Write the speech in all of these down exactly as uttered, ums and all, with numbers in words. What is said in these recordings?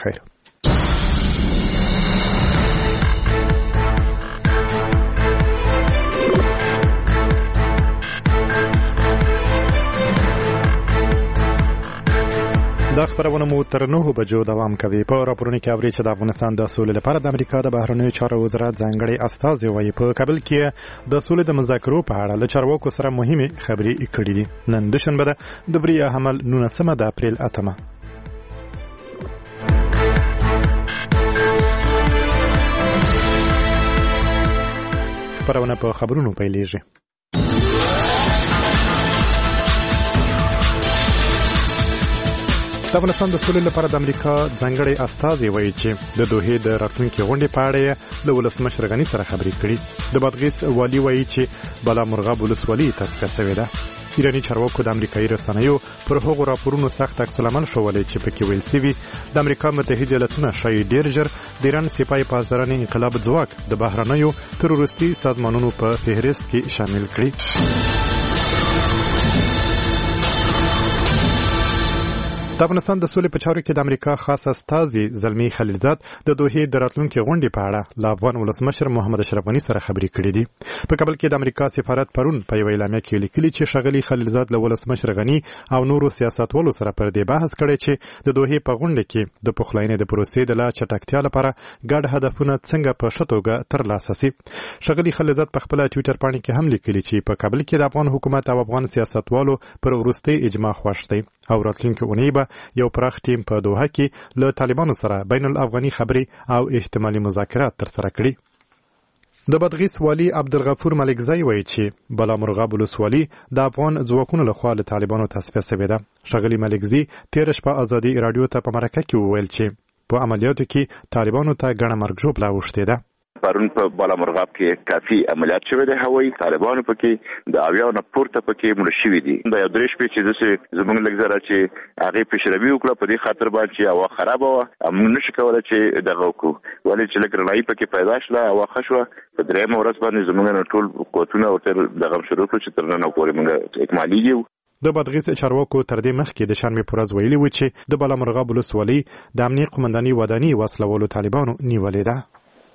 بخیر. دا خبرونه مو تر نهو بجو دوام کوي. په راپورونو کې اوري چې د افغانستان د سولې لپاره د امریکا د بهرنیو چارو وزارت ځانګړي استازي وایي په کابل کې د سولې د مذاکرو په اړه له چارواکو سره مهمه خبرې کړې دي. نن دوشنبه ده د بریه حمل نولسمه د اپریل اتمه. خبرونه په خبرونو پیلېږي. د افغانستان د سولې لپاره د امریکا ځانګړي استازي وایي چې د دوحې د راتلونکي غونډې په اړه له ولسمشر غني سره خبرې کړي. د بادغیس والي وایي چې بالا مرغاب ولسوالي تصفیه شوې ده. ایراني چارواکو د امریکایي رسنیو پر هغو راپورونو سخت عکس العمل ښوولی چې پکې ویل شوي د امریکا متحده ایالتونه ښایي ډېر ژر د ایران سپاه پاسداران انقلاب ځواک د بهرنیو تروریستي سازمانونو په فهرست کې شامل کړي. د افغانستان د سولې په چارو کې د امریکا خاص استازي زلمی خلیلزاد د دوحې د راتلونکي غونډې په اړه له افغان ولسمشر محمد اشرف غني سره خبرې کړې دي. په کابل کې د امریکا سفارت پرون په یوه اعلامیه کې لیکلي چې ښاغلي خلیلزاد له ولسمشر غني او نورو سیاستوالو سره پر دې بحث کړی چې د دوحې په غونډه کې د پخلاینې د پروسې د لا چټکتیا لپاره ګډ هدفونه څنګه په ښه توګه ترلاسه شي. ښاغلي خلیلزاد په خپل ټویټر باندې کې هم لیکلي چې په کابل کې د افغان حکومت او افغان سیاستوالو پر وروستي اجماع خوښ دی او راتلونکي اونۍ یو پراخ ټیم په دوحه کې له طالبانو سره بین الافغاني خبرې او احتمالي مذاکرات ترسره کړي. د بادغیس والي عبدالغفور ملکزی وایي چې بالا مرغاب ولسوالي د افغان ځواکونو لخوا له طالبانو تصفیه شوې ده. ښاغلي ملکزی تېره شپه ازادي راډیو ته په مرکه کې وویل چې په عملیاتو کې طالبانو ته ګڼه مرګ ژوبله اوښتې ده. پرون په بالا مرغاب کې کافي عملیات شوی دی. هوایي طالبانو پکې د اویاو نه پورته پکې مړه شوي دي. دا یو درې شپې چې داسې زموږ لږ ذره چې هغې پیشروي وکړه په دې خاطر باندې چې هوا خرابه وه موږ نشو کولی چې دغه وکړو. ولې چې لږ رڼایي پکې پیدا شوه هوا ښه شوه. په درېیمه ورځ باندې زموږ نه ټول قوتونه ورته دغه شروع کړو چې تر ننه پورې موږ اکمالېږي. د بادغیس چارواکو تر دې مخکې د شنبې په ورځ ویلي و چې د بالا مرغاب ولسوالي د امنیه قومنداني وداني وسلوالو طالبانو نیولې ده.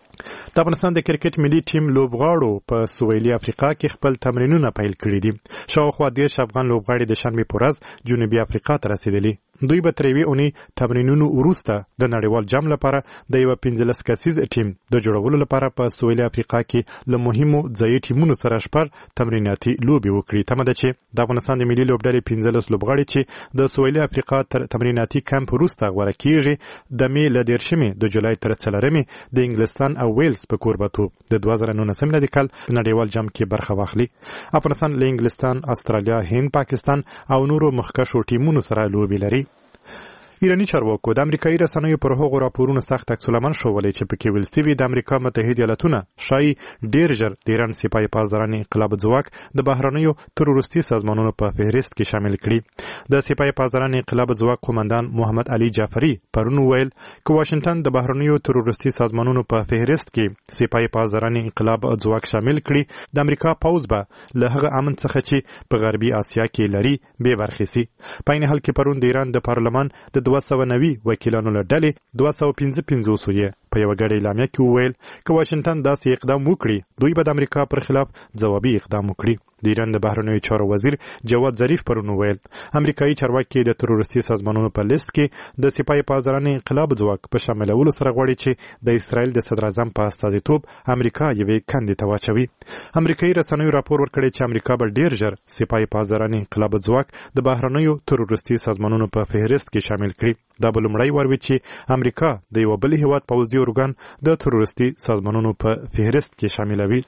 د افغانستان د کرکټ ملي ټیم لوبغاړو په سویلي افریقا کې خپل تمرینونه پیل کړي دي. شاوخوا دېرش افغان لوبغاړي د شنبې په ورځ جنوبي افریقا ته رسېدلي. دوی به تر یوې اونۍ تمرینونو وروسته د نړیوال جام لپاره د یوه پنځلس کسیز ټیم د جوړولو لپاره په سویلي افریقا کې له مهمو ځایي ټیمونو سره شپږ تمریناتي لوبې وکړي. تمه ده چې د افغانستان د ملي لوبډلې پنځلس لوبغاړي چې د سویلي افریقا تر تمریناتي کمپ وروسته غوره کیږي د مې له دېرشمې د جولای تر څلورمې د انګلستان او ویلز په کوربتوب د دوه زره نولسم میلادي کال په نړیوال جام کې برخه واخلي. افغانستان له انګلستان، استرالیا، هند، پاکستان او نورو مخکښو ټیمونو سره لوبې لري. ایراني چارواکو د امریکایي رسنیو پر هغو راپورونو سخت عکس العمل ښوولی چې پکې ویل شوي د امریکا متحده ایالتونه ښایي ډېر ژر د ایران سپاه پاسداران انقلاب ځواک د بهرنیو تروریستي سازمانونو په فهرست کې شامل کړي. د سپاه پاسداران انقلاب ځواک قومندان محمد علي جعفري پرون وویل که واشنګټن د بهرنیو تروریستي سازمانونو په فهرست کې سپاه پاسداران انقلاب ځواک شامل کړي د امریکا پوځ به له هغه امن څخه چې په غربي اسیا کې لري بې برخې شي. په عین حال کې پرون د ایران د پارلمان د دوه سوه نوي وکیلانو له ډلې دوه سوه پنځه پنځوس یې په یوه ګډه اعلامیه کې وویل که واشنګټن داسې اقدام وکړي دوی به د امریکا پر خلاف ځوابي اقدام وکړي. د ایران د بهرنیو چارو وزیر جواد ظریف پرون وویل امریکایي چارواکي د تروریستي سازمانونو په لیست کې د سپاه پاسداران انقلاب ځواک په شاملولو سره غواړي چې د اسرائیل د صدر اعظم په استازیتوب امریکا یوې کندې ته واچوي. امریکایي رسنیو راپور ورکړی چې امریکا به ډېر ژر سپاه پاسداران انقلاب ځواک د بهرنیو تروریستي سازمانونو په فهرست کې شامل کړي. دا به لومړی وار وي چې امریکا د یوه بل هېواد پوځي ارګان د تروریستي سازمانونو په فهرست کې شاملوي.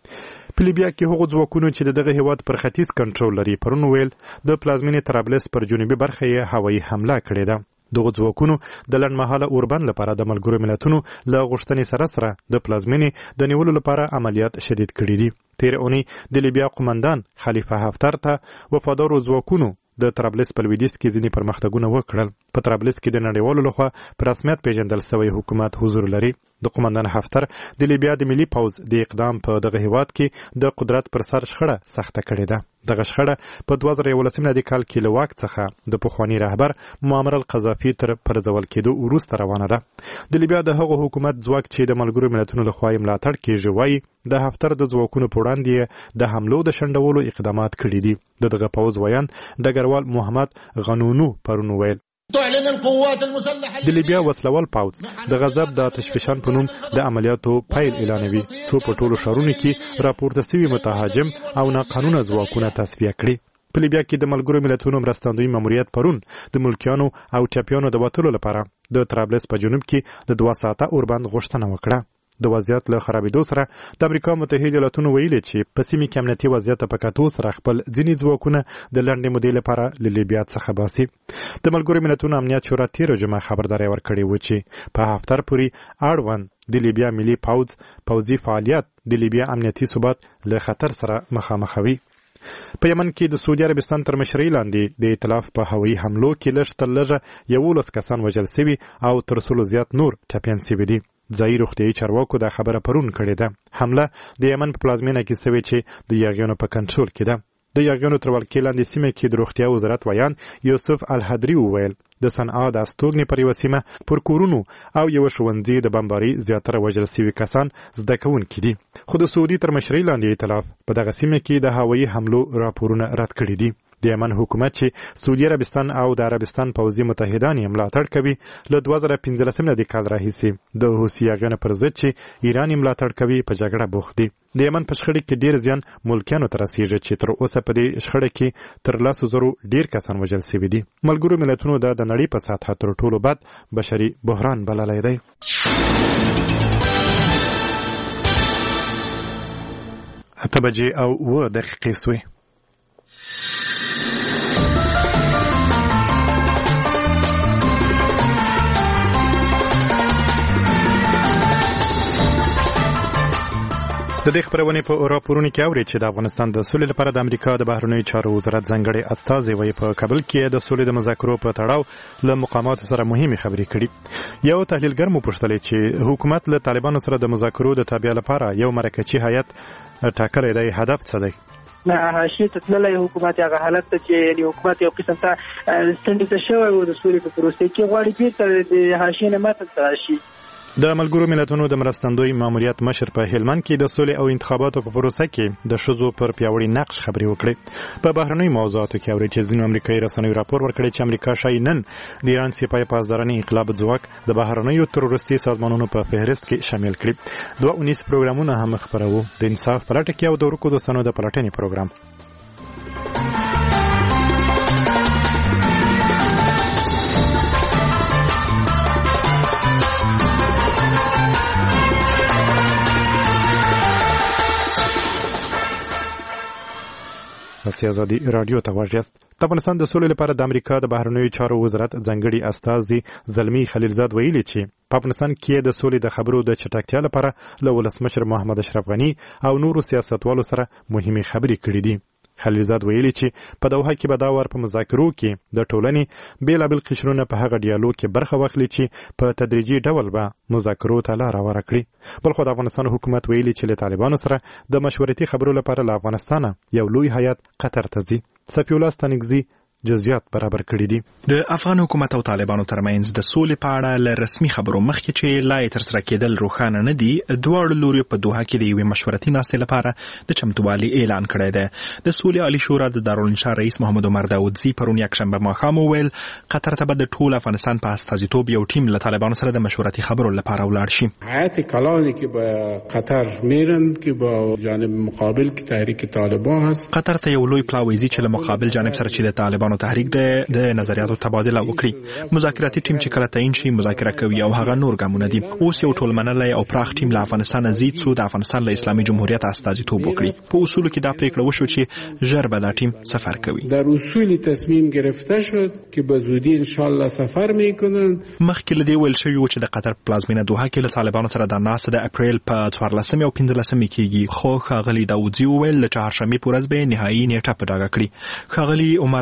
په لیبیا کې هغو ځواکونو چې د دغه هېواد پر ختیځ کنټرول لري پرون ویل د پلازمینې طرابلس پر جنوبي برخه یې هوایي حمله کړې ده. دغو ځواکونو د لنډمهاله اوربند لپاره د ملګرو ملتونو له غوښتنې سره سره د پلازمینې د نیولو لپاره عملیات شدید کړي دي. تېره اونۍ د لیبیا قومندان خلیفه حفتر ته وفادارو ځواکونو د طرابلس په لویدیځ کې ځینې پرمختګونه وکړل. په طرابلس کې د نړیوالو لخوا په رسمیت پیژندل شوی حکومت حضور لري. د قومندان حفتر د لیبیا د ملي پوځ د اقدام په دغه هیواد کې د قدرت پر سر شخړه سخته کړې ده. دغه شخړه په دوه زره یولسم میلادي کال کې له واک څخه د پخواني رهبر معمر القذافي تر پرځول کېدو وروسته روانه ده. د لیبیا د هغو حکومت ځواک چې د ملګرو ملتونو لخوا یې ملاتړ کېږي وایي د حفتر د ځواکونو په وړاندې د حملو د شنډولو اقدامات کړي دي. د دغه پوځ ویان ډګروال محمد غنونو پرون ویل د لیبیا وسلوال پوځ د غضب د تشویشان په نوم د عملیاتو پیل اعلانوي څو په ټولو ښارونو کې راپورته سوي متهاجم او ناقانونه ځواکونه تصفیه کړي. په لیبیا کې د ملګرو ملتونو مرستندوی ماموریت پرون د ملکیانو او ټپیانو د وتلو لپاره د طرابلس په جنوب کې د دوه ساعته اوربند غوښتنه وکړه. د وضعیت له خرابېدو سره د امریکا متحده ایالاتونو ویلي چې په سیمه کې امنیتي وضعیت په کتو سره خپل ځینې ځواکونه د لنډې مودې لپاره له لیبیا څخه باسي. د ملګرو ملتونو امنیت شورا تېره جمعه خبرداری ورکړې و چې په هفتر پورې اړوند د لیبیا ملي پوځ پوځي فعالیت د لیبیا امنیتي ثبات له خطر سره مخامخوي. په یمن کې د سعودي عربستان تر مشرۍ لاندې د ائتلاف په هوایي حملو کې لږ تر لږه یولس کسان وژل سوي او تر سلو زیات نور ټپیان سوي دي. ځایي روغتیایي چارواکو دا خبره پرون کړې ده. حمله د یمن په پلازمینه کې سوې چې د یاغیانو په کنټرول کې ده. د یاغیانو تر ولکې لاندې سیمه کې د روغتیا وزارت ویان یوسف الحدري وویل د صنعا د استوګنې پر یوه سیمه پر کورونو او یوه ښوونځي د بمباري زیاتره وژل سوي کسان زده کوونکي دي. خو د سعودي تر مشرۍ لاندې ائتلاف په دغه سیمه کې د هوایي حملو راپورونه رد کړي دي. د یمن حکومت چې سعودي عربستان او د عربستان پوځي متحدان یې ملاتړ کوي له دوه زره پنځلسم میلادي کال راهیسې د حوثي یاغیانو پر ضد چې ایران یې ملاتړ کوي په جګړه بوخت دي. د یمن په شخړه کې ډیر زیان ملکیانو ته رسیږي چې تر اوسه په دې شخړه کې تر لسو زرو ډیر کسان وژل سوي دي. ملګرو ملتونو دا د نړۍ په سطحه تر ټولو بد بشري بحران بللی دی. اته بجې او اوه دقیقې سوې. د دې خبرونې په راپورونو کې اوري چې د افغانستان د سولې لپاره د امریکا د بهرنیو چارو وزارت ځانګړی استازی وایي په کابل کې د سولې د مذاکرو په تړاو له مقاماتو سره مهمې خبرې کړي. یو تحلیلګر مو پوښتلی چې حکومت له طالبانو سره د مذاکرو د تابع لپاره یو مرکزي هیئت ټاکلی دی، هدف څه دی؟ نه حاشیې ته تللی حکومت هغه حالت ته چې یعنې حکومت یو قسم ته ستنډې شوی و د سولې په پروسې کې غواړي بېرته د حاشیې نه متن ته راشي. د ملګرو ملتونو د مرستندوی ماموریت مشر په هلمند کې د سولې او انتخاباتو په پروسه کې د ښځو پر پیاوړي نقش خبرې وکړې. په بهرنیو موضوعاتو کې اوري چې ځینو امریکایي رسنیو راپور ورکړی چې امریکا ښایي نن د ایران سپاه پاسدارانه انقلاب ځواک د بهرنیو تروریستي سازمانونو په فهرست کې شامل کړي. دوه اونیز پروګرامونه هم خپروو، د انصاف په لټه کې او د ورکو دوستانو د پلټنې پروګرام. سیاسي رادیو ته غوږ یاست. د افغانستان د سولې لپاره د امریکا د بهرنیو چارو وزارت ځانګړي استازي زلمي خلیلزاد ویلي چې په افغانستان کې د سولې د خبرو د چټکتیا لپاره له ولسمشر محمد اشرف غني او نورو سیاستوالو سره مهمې خبرې کړې دي. خلیلزاد ویلي چې په دوحه کې به دا وار په مذاکرو کې د ټولنې بېلابېل قشرونه په هغه ډیالوګ کې برخه واخلي چې په تدریجي ډول به مذاکرو ته لاره هواره کړي. بلخو د افغانستان حکومت ویلي چې له طالبانو سره د مشورتي خبرو لپاره له افغانستانه یو لوی هیات قطر ته ځي. صفي الله ستانکزي جزئیات برابر کړي دي. د افغان حکومت او طالبانو ترمنځ د سولې په اړه له رسمي خبرو مخکې چې لا یې ترسره کېدل روښانه نه دي، دواړو لوریو په دوحه کې د یوې مشورتي ناستې لپاره د چمتووالي اعلان کړی دی. د سولې عالي شورا د دارالانشا رئیس محمد عمر داودزي پرون یکشنبه ماښام وویل قطر ته به د ټول افغانستان په استازیتوب یو ټیم له طالبانو سره د مشورتي خبرو لپاره ولاړ شي. هیئت کلانی که به قطر میرن که با جانب مقابل که تحریک طالبان هست، قطر ته یو لوی پلاوی ځي چې له مقابل جانب سره چې د طالبانو تحریک دی د نظریاتو تبادله وکړي. مذاکراتي ټیم چې کله تعین شي مذاکره کوي او هغه نور ګامونه دي. اوس یو ټول منلی او پراخ ټیم له افغانستان ځي څو د افغانستان له اسلامي جمهوریت استازیتوب وکړي. په اصولو کې دا پریکړه وشو چې ژر به دا ټیم سفر کوي. در اصول تصمیم گرفته شد که به زودی ان شاء الله سفر میکنن. مخکې له دې ویل شوي و چې د قطر پلازمینه دوحه کې له طالبانو سره د ناسته د اپریل په څوارلسمې او پنځلسمې کېږي. خو ښاغلي داودزي وویل د چهارشنبې په ورځ به یې نهایي نیټه په ډاګه کړي. ښاغلي عمر داودزي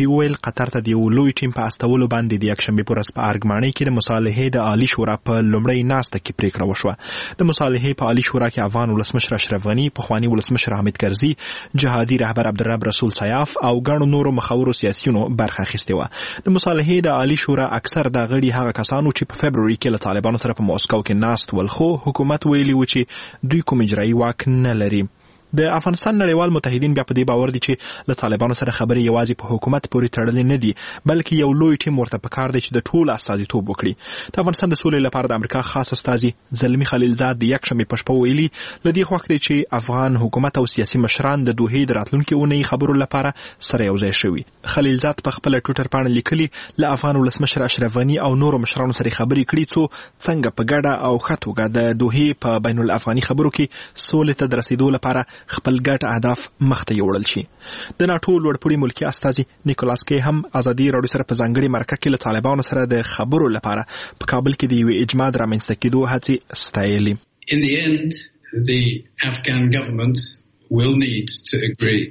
وویل قطر ته د یو لوی ټیم په استولو باندې د یکشنبې په ورځ په ارګمانۍ کې د مصالحې د عالي شورا په لومړۍ ناسته کې پریکړه وشوه. د مصالحې په عالي شورا کې افغان ولسمشر اشرف غني، پخوانی ولسمشر حامد کرزي، جهادي رهبر عبدالرب رسول سیاف او ګڼو نورو مخورو سیاسیونو برخه اخیستې وه. د مصالحې د عالي شورا اکثر د غړي هغه کسانو چې په فبروري کې له طالبانو سره په موسکو کې ناست ول، خو حکومت ویلي و چې دوی کوم اجرایي واک نه لري. د افغانستان نړیوال متحدین بیا په دې باور دي چې له طالبانو سره خبرې یوازې په حکومت پورې تړلې نه دي، بلکې یو لوی ټیم ورته پکار دی چې د ټولو استازیتوب وکړي. د افغانستان د سولې لپاره د امریکا خاص استازي زلمي خلیلزاد د یکشنبې په شپه ویلي له دې خوښ دی چې افغان حکومت او سیاسي مشران د دوحې د راتلونکي اونۍ خبرو لپاره سره یوځای شوي. خلیلزاد په خپل ټویټر باندې لیکلي له افغان ولسمشر اشرف غني او نورو مشرانو سره خبرې کړي څو څنګه په ګډه او ښه توګه د دوحې په بین الافغاني خبرو کې سولې ته د رسیدو لپاره خپل ګډ اهداف مخته یوړل شي. د ناټو لوړپوړي ملکی استازي نیکولاس کی هم ازادي راډیو سره په ځانګړي مرکه کې له طالبانو سره د خبرو لپاره په کابل کې د یوې اجماع د رامنځته کېدو هڅې ستایلې. In the end, the Afghan government will need to agree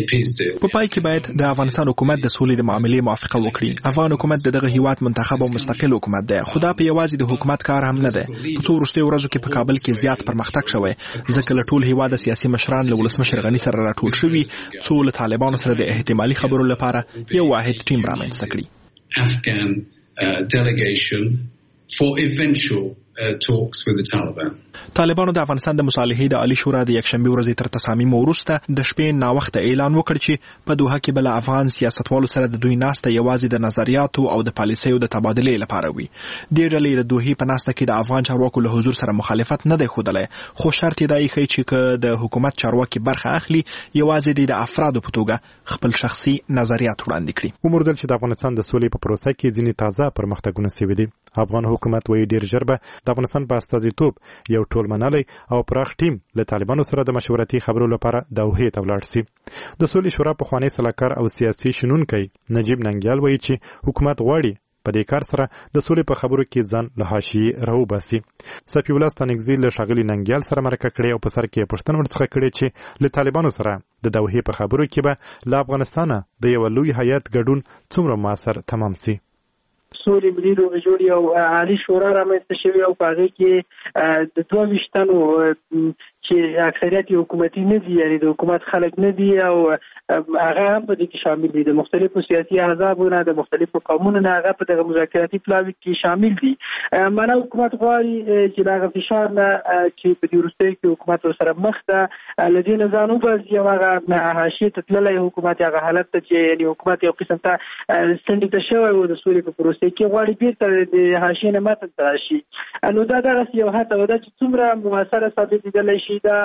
په پای کې باید د افغانستان حکومت د سولې د معاملې موافقه وکړي. افغان حکومت د دغه هیواد منتخب او مستقل حکومت دی، خو دا په یوازې د حکومت کار هم نه دی. په څو وروستیو ورځو کې په کابل کې زیات پرمختګ شوی، ځکه له ټول هیواد سیاسي مشران له ولسمشر غني سره راټول شوي څو له طالبانو سره د احتمالي خبرو لپاره یو واحد ټیم رامنځته کړي. Afghan uh, delegation for eventual Uh, talks with the Taliban. طالبانو د افغانستان د مصالحې د عالي شورا د یکشنبې ورځې تر تصامیم وروسته د شپې ناوخته اعلان وکړ چې په دوحه کې بل افغان سیاستوالو سره د دوی ناسته یوازې د نظریاتو او د پالیسیو د تبادلې لپاره وي. د ډلې د دوحې په ناسته کې د افغان چارواکو له حضور سره مخالفت نه دی ښودلی، خو شرط یې دا ایښی چې که د حکومت چارواکي برخه اخلي یوازې د افرادو په توګه خپل شخصي نظریات وړاندې کړي. وموندل چې د افغانستان د سولې په پروسه کې ځینې تازه پرمختګونه شوي دي. افغان حکومت وایي ډېر ژر به د افغانستان په استازیتوب یو ټول منلی او پراخ ټیم له طالبانو سره د مشورتي خبرو لپاره دوحې ته ولاړ سي. د سولې شورا پخوانی سلاکار او سیاسي شنونکی نجیب ننګیال وایي چې حکومت غواړي په دې کار سره د سولې په خبرو کې ځان له حاشیې راوباسي. صفي الله ستانکزي له ښاغلي ننګیال سره مرکه کړې او په سر کې پوښتنه ورڅخه کړې چې له طالبانو سره د دوحې په خبرو کې به له افغانستانه د یو لوی هیات ګډون څومره موثر تمام سي. سولې ملي روغې جوړې او عالي شورا رامنځته شوې او په هغې کې د دوه ویشتنو چې اکثریت حکومتي نه دي، یعنې د حکومت خلک نه دي، او هغه هم په دې کې شامل دي. د مختلفو سیاسي احزابو نه، د مختلفو قومونو نه هغه په دغه مذاکراتي پلاوي کې شامل دي. معنا حکومت غواړي چې د هغه فشار نه چې په دې وروستیو کې حکومت ورسره مخ ده له دې نه ځان وباسي او هغه حاشیې ته تللی حکومت هغه حالت ته چې یعنې حکومت یو قسم ته څنډې ته شوی و د سولې په پروسې کې غواړي بېرته د حاشیې نه متن ته راشي. نو دا دغسې یو هڅه ده چې څومره مؤثره ثابتېدلی شي دا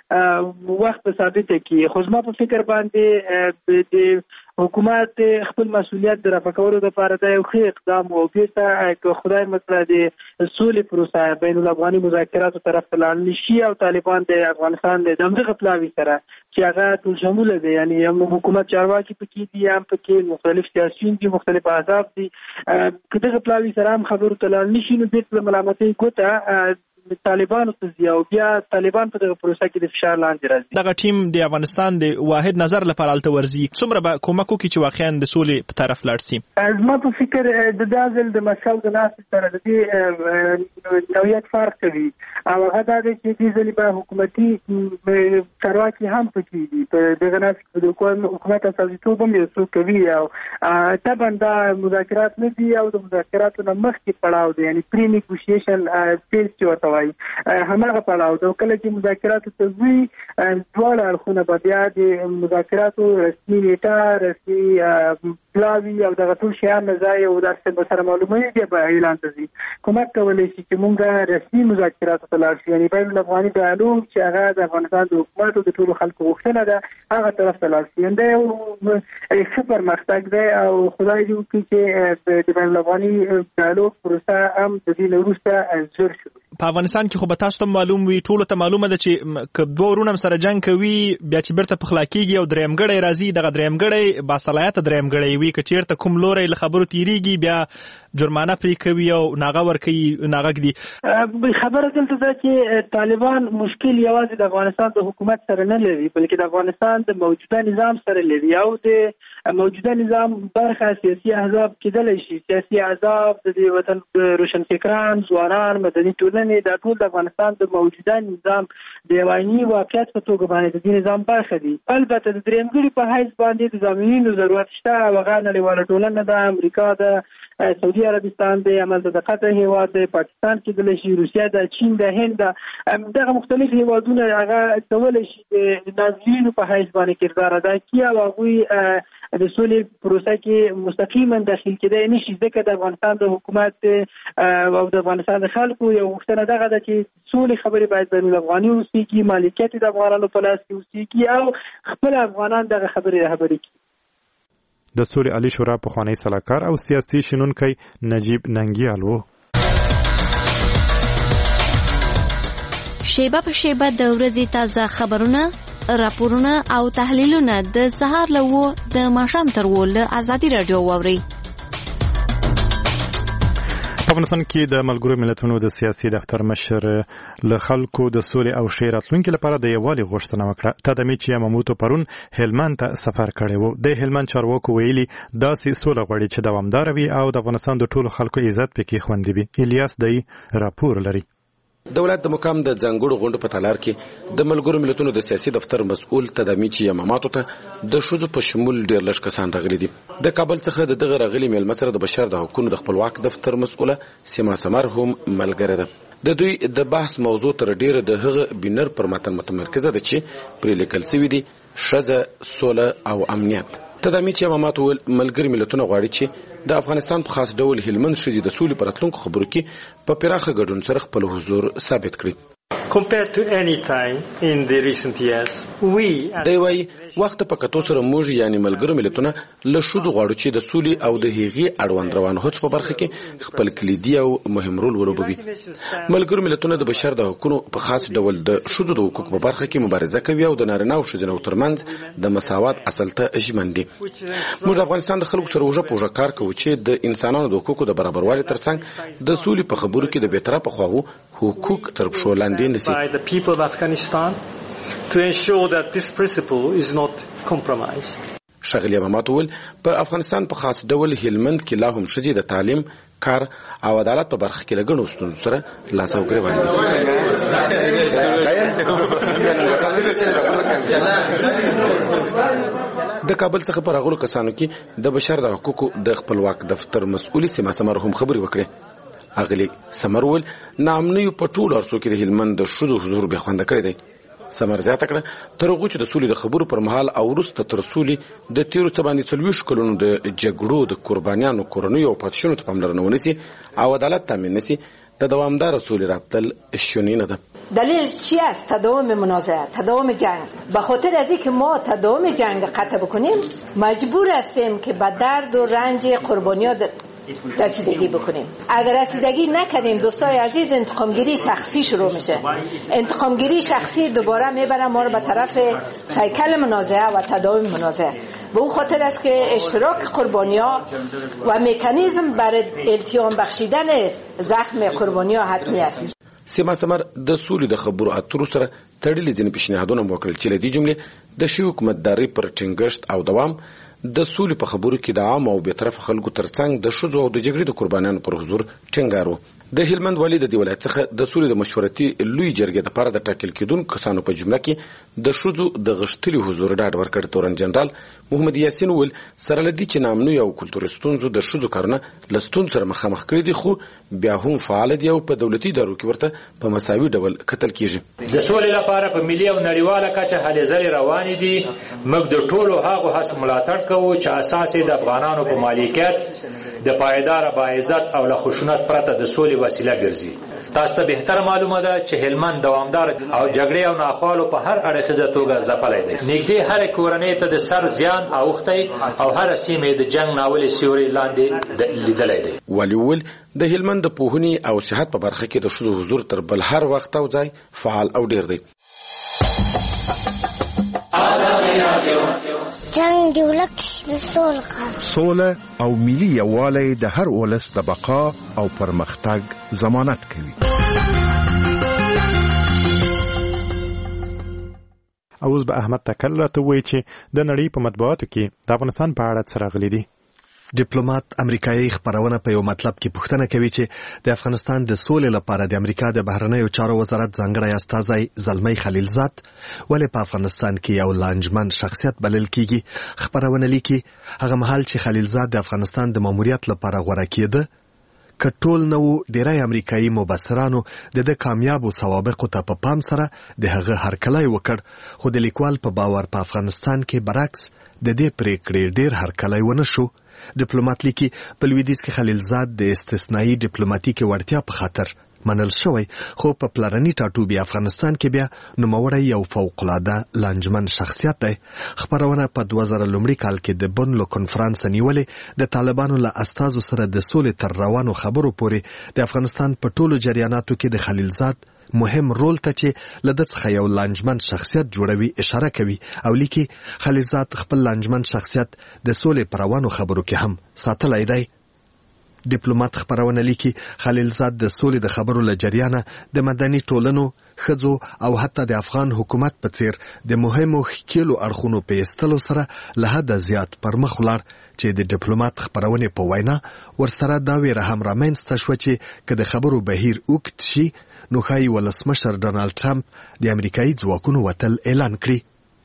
وخت په ثابته کې. خو زما په فکر باندې د حکومت خپل مسؤلیت د رفع کولو لپاره دا یو ښه اقدام و. بېرته که خدای مکړه د سولې پروسه بین الافغاني مذاکراتو طرف ته لاړ شي او طالبان د افغانستان د همدغه پلاوي سره چې هغه ټول شموله دی، یعنې هم حکومت چارواکي پکې دي، هم پکې مختلف سیاسیون دي، مختلف احزاب دي، که دغه پلاوي سره هم خبرو ته لاړ نه شي نو بېرته د ملامتۍ ګوته طالبانو ته ځي او بیا طالبان په دغه پروسه کې د فشار لاندې راځي. دغه ټیم د افغانستان د واحد نظر لپاره هلته ورځي، څومره به کومک وکړي چې واقعا د سولې په طرف لاړ سي؟ زما په فکر د دا ځل د مسکو د ناستې سره د دې نوعیت فرق کوي او هغه دا دی چې دې ځلې به حکومتي چارواکي هم پکې دي. په دغه ناستې کې د حکومت استازیتوب هم یو څوک کوي او طبعا دا مذاکرات نه دي او د مذاکراتو نه مخکې پړاو دی، یعنې پري نیګوشیشن فیز چې ورته هماغه پړاو ده. کله چې مذاکراتو ته ځي دواړه اړخونه به بیا د مذاکراتو رسمي نیټه، رسمي پلاوي او دغه ټول شیان نه ځای او داسې به سره معلوموي بیا به اعلان ته ځي. کومک کولی شي چې موږ رسمي مذاکراتو ته لاړ شو، یعنې بین الافغاني ډایالوګ چې هغه د افغانستان د حکومت او د ټولو خلکو غوښتنه ده هغه طرف ته لاړ شي. دا یو ښه پرمختګ دی او خدای دې وکړي چې د بین الافغاني ډایالوګ پروسه هم د دې نه وروسته زر شي. په افغانستان کې خو به تاسو ته معلوم وي، ټولو ته معلومه ده چې که دوه ورونه سره جنګ کوي بیا چې بیرته پخلا کېږي او درېیمګړی راځي، دغه درېیمګړی باصلاحیته درېیمګړی وي. که چېرته کوم لوری له خبرو تېرېږي بیا جرمانه پرې کوي او ناغه ورکوي ناغه ږدي. خبره دلته ده چې طالبان مشکل یوازې د افغانستان د حکومت سره نه لري، بلکې د افغانستان د موجوده نظام سره لري او د موجوده نظام برخه سیاسي احزاب کېدلی شي. سیاسي احزاب د دې وطن د روشنفکران، ځوانان، مدني ټولنې دا ټول د افغانستان د موجوده نظام د یو عیني واقعیت په توګه باندې د دې نظام برخه دي. البته د درېمګړي په حیث باندې د ضامنینو ضرورت شته. هغه نړیواله ټولنه ده، امریکا ده، سعودي عربستان دی، عملته د قطر هیواد دی، پاکستان کېدلی شي، روسیه ده، چین ده، هند ده. دغه مختلف هیوادونه هغه کولی شي د ناظرینو په حیث باندې کردار ادا کړي او هغوی د سولې پروسه کې مستقیما داخل کېدای نه شي، ځکه د افغانستان د حکومت او د افغانستان د خلکو یو غوښتنه دغه ده چې سولې خبرې باید بین الافغاني اوسېږي، مالکیت د افغانانو په لاس کې اوسېږي او خپل افغانان دغه خبرې رهبري کړي. د سولې عالی شورا پخوانی سلاکار او سیاسي شنونکی نجیب ننګیال و. شیبه په شیبه د ورځې تازه خبرونه، راپورونه او تحلیلونه د سهار له وو د ماښام تر وو له ازادي رادیو واوري. په افغانستان کې د ملګرو ملتونو د سیاسي دفتر مشر له خلکو د سولې او ښې راتلونکي لپاره د یووالي غوښتنه وکړه. تادمیچ یاماموتو پرون هلمند ته سفر کړی و. د هلمند چارواکو ویلي داسې سوله غواړي چې دوامداره وي او د افغانستان د ټولو خلکو عزت پکې خوندي وي. الیاس دی راپور لري. دولت د مقام د ځانګړو غونډو په تالار کې د ملګرو ملتونو د سیاسي دفتر مسؤل تدامیچ یاماماتو ته د ښځو په شمول ډېر لږ کسان راغلي دي. د کابل څخه د دغه راغلي میلمه سره د بشر د حقوقو د خپلواک دفتر مسؤله سیما سمر هم ملګرې ده. د دوی د بحث موضوع تر ډیره د هغه بینر پر متن متمرکزه ده چې پرې لیکل شوی دي ښځه، سوله او امنیت. تدامیچ یاماماتو ول ملګري ملتونه غواړي چې د افغانستان په خاص ډول هلمند ښځې د سولې په راتلونکو خبرو کې په پراخه ګډون سره خپل حضور ثابت کړي. Compared to any time in the recent years, we دی وایي وخت په کتو سره موږ یعنی ملګرو ملتونه له ښځو غواړو چې د سولې او د هغې اړوند روانو هڅو په برخه کې خپل کلیدي او مهم رول ولوبوي. ملګرو ملتونه د بشر د حقوقو په خاص ډول د ښځو د حقوقو په برخه کې مبارزه کوي او د نارینه او ښځینه ترمنځ د مساوات اصل ته ژمن دي. موږ د افغانستان د خلکو سره وژه پوژه کار کوو چې د انسانانو د حقوقو د برابروالي ترڅنګ د سولې په خبرو کې د بیطرفه خواغو حقوق تر پښو لاندې نشي. by the people of Afghanistan to ensure that this principle is not compromised. شغلی یاماماتو ول په افغانستان په خاص ډول هلمند کې لا هم ښځې د تعلیم، کار او عدالت په برخه کې له ګڼو ستونزو سره لاس او ګرېوان دي. د کابل څخه پر راغلو کسانو کې د بشر د حقوقو د خپلواک دفتر مسؤل سیما سمر هم خبرې وکړې. اغلی سمر ول نامنیو په ټولو ارڅو کې د هلمند د ښځو حضور بې خونده کړی دی. سمر زیاته کړه تر هغو چې د سولې د خبرو پر مهال او وروسته تر سولې د تیرو څه باندې څلوېښت کلونو د جګړو د قربانیانو کورنیو او پاتې شونو ته پاملرنه ونیسي او عدالت تامین نشي، د دوامدار سولې رابطل شونی نه ده. دلیل چی است تداوم منازعه، تداوم جنگ؟ به خاطر از اینکه ما تداوم جنگ قطع بکنیم مجبور هستیم که به درد و رنج قربانیان رسیدگی بکنیم. اگر رسیدگی نکنیم دوستای عزیز انتقامگیری شخصی شروع میشه. انتقامگیری شخصی دوباره میبره ما رو به طرف سایکل منازعه و تداوم منازعه. به اون خاطر است که اشتراک قربانیان و مکانیزم برای التیام بخشیدن زخم قربانیان حتمی است. سیما سمر د سولې د خبرو اترو سره تړلي ځینې پیشنهادونه وکړل چې له دې جملې د شی حکومتداري پر ټینګښت او دوام، د سولې په خبرو کې د عام او بیطرفه خلکو ترڅنګ د ښځو او د جګړې د قربانیانو پر حضور ټینګار و. د هلمند والي د دې ولایت څخه د سولې د مشورتي لوی جرګې لپاره د ټاکل کېدونکو کسانو په جمله کې د ښځو د غښتلي حضور ډاډ ورکړ. تورن جنرال محمد یاسین ول سره لدی چې نامنوي او کلتوري ستونزو د ښځو کارونه له ستونزو سره مخامخ کړي دي، خو بیا هم فعال دي او په دولتي ادارو کې ورته په مساوي ډول کتل کیږي. د سولې لپاره په ملي او نړیواله کچه هلې ځلې روانې دي. موږ د ټولو هغو هڅو ملاتړ کوو چې اساس یې د افغانانو په مالکیت د پایدار باعزت او له خشونت پرته د سولې وسیله ګرځي. تاسو ته بهتر معلومه ده چې هلمند دوامدار او جګړې او ناخوالو په هر اړخیزه توګه ځپلی دی. نږدې هر کورنۍ ته د سر زیان اوښتی او هر سیمه د جنگ ناولې سیوري لاندې لیدلی دی. والي وویل د هلمند د پوهنې او صحت په برخه کې د ښځو حضور تر بل هر وخت او ځای فعال او ډیر دی. جنگ دی ولک د سول خبر سوله او ملي یووالی د هر ولس د بقا او پرمختګ ضمانت کوي. اوس به احمد تکل راته وایي چې د نړۍ په مطبوعاتو کې د افغانستان په اړه څه راغلي دي. ډیپلوماټ امریکایي خبرونه په یو مطلب کې پوښتنه کوي چې د افغانستان د سولې لپاره د امریکا د بهرنیو چارو وزارت ځانګړی استازی زلمی خلیلزاد ولې په افغانستان کې یو لانجمن شخصیت بلل کیږي. خبرونه لیکي هغه مهال چې خلیلزاد د افغانستان د ماموریت لپاره غوړه کېده کټول نو ډیری امریکایي مبصرانو د د کامیابو سوابقو ته په پام سره د هغه هرکلی وکړ، خو د لیکوال په باور په افغانستان کې برعکس د دې پریکړې ډیر هرکلی ونه شو. ډیپلوماټ لیکي په لویدیځ کې خلیلزاد د استثنایی ډیپلوماټیکي وړتیا په خاطر منل شوی، خو په پلرني ټاټوبي افغانستان کې بیا نوموړی یو فوق‌العاده لانجمن شخصیت دی. خبرونه په دوه زره لومړي کال کې د بن له کنفرانس نیولې د طالبانو له استازو سره د سولې تر روانو خبرو پورې د افغانستان په ټولو جریاناتو کې د خلیلزاد مهم رول ته چې لده څخه یو لانجمن شخصیت جوړوي اشاره کوي او لیکي خلیلزاد خپل لانجمن شخصیت د سولې پر روانو خبرو کې هم ساتلی دی. ډیپلوماټ خبرونه لیکي خلیلزاد د سولې د خبرو له جریانه د مدني ټولنو، ښځو او حتی د افغان حکومت په څیر د مهمو ښکیلو اړخونو په ایستلو سره له حده زیات پر مخ ولاړ چې د ډیپلوماټ خبرونه په وینا ورسره دا ویره هم رامنځته شوه چې که د خبرو بهیر اوږد شي نو ښایي ولسمشر ډانالډ ټرمپ د امریکایي ځواکونو وتل اعلان کړي.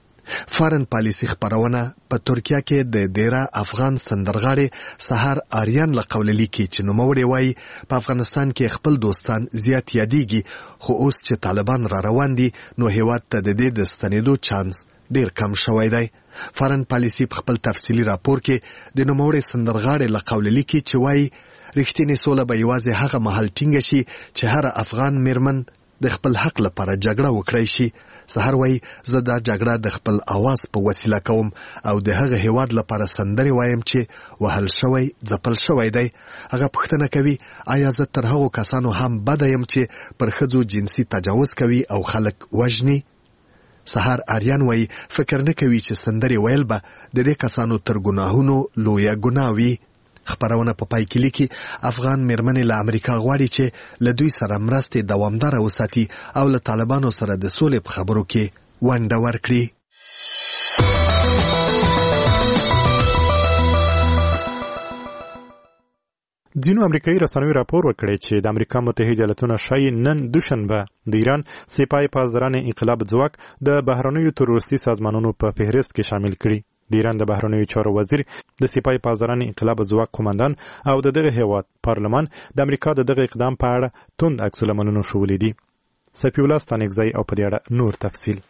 فارن پالیسي خبرونه په ترکیه کې د ډیره افغان سندرغاړي سحر آریان له قوله لیکي چې نوموړی وایي په افغانستان کې خپل دوستان زیات یادېږي، خو اوس چې طالبان را روان دي نو هیواد ته د دې د ستنېدو چانس ډیر کم شوی دی. فارن پالیسي په خپل تفصیلي راپور کې د نوموړي سندرغاړي له قوله لیکي چې وایي رښتینې سوله به یوازې هغه مهال ټینګه شي چې هر افغان میرمن د خپل حق لپاره جګړه وکړی شي. سحر وایي زه دا جګړه د خپل اواز په وسیله کوم او د هغه هیواد لپاره سندرې وایم چې وهل شوی ځپل شوی دی. هغه پوښتنه کوي آیا زه تر هغو کسانو هم بده یم چې پر ښځو جنسي تجاوز کوي او خلک وژني. سحر آریان وایي فکر نه کوي چې سندرې ویل به د دې کسانو تر ګناهونو لویه ګناه وي. خبرونه په پای کې لیکي افغان میرمنې له امریکا غواړي چې له دوی سره مرستې دوامداره وساتي او له طالبانو سره د سولې په خبرو کې ونډه ورکړي. ځینو امریکایي رسنیو راپور ورکړی چې د امریکا متحده ایالتونو ښایي نن دوشنبه د ایران سپاه پاسداران انقلاب ځواک د بهرنیو تروریستي سازمانونو په فهرست کې شامل کړي. د ایران د بهرنیو چارو وزیر د سپاه پاسداران انقلاب ځواک قومندان او د دغه هیواد پارلمان د امریکا د دغه اقدام په اړه توند عکس العملونه ښوولي دي. سفی الله ستانکزی او په دې اړه نور تفصیل.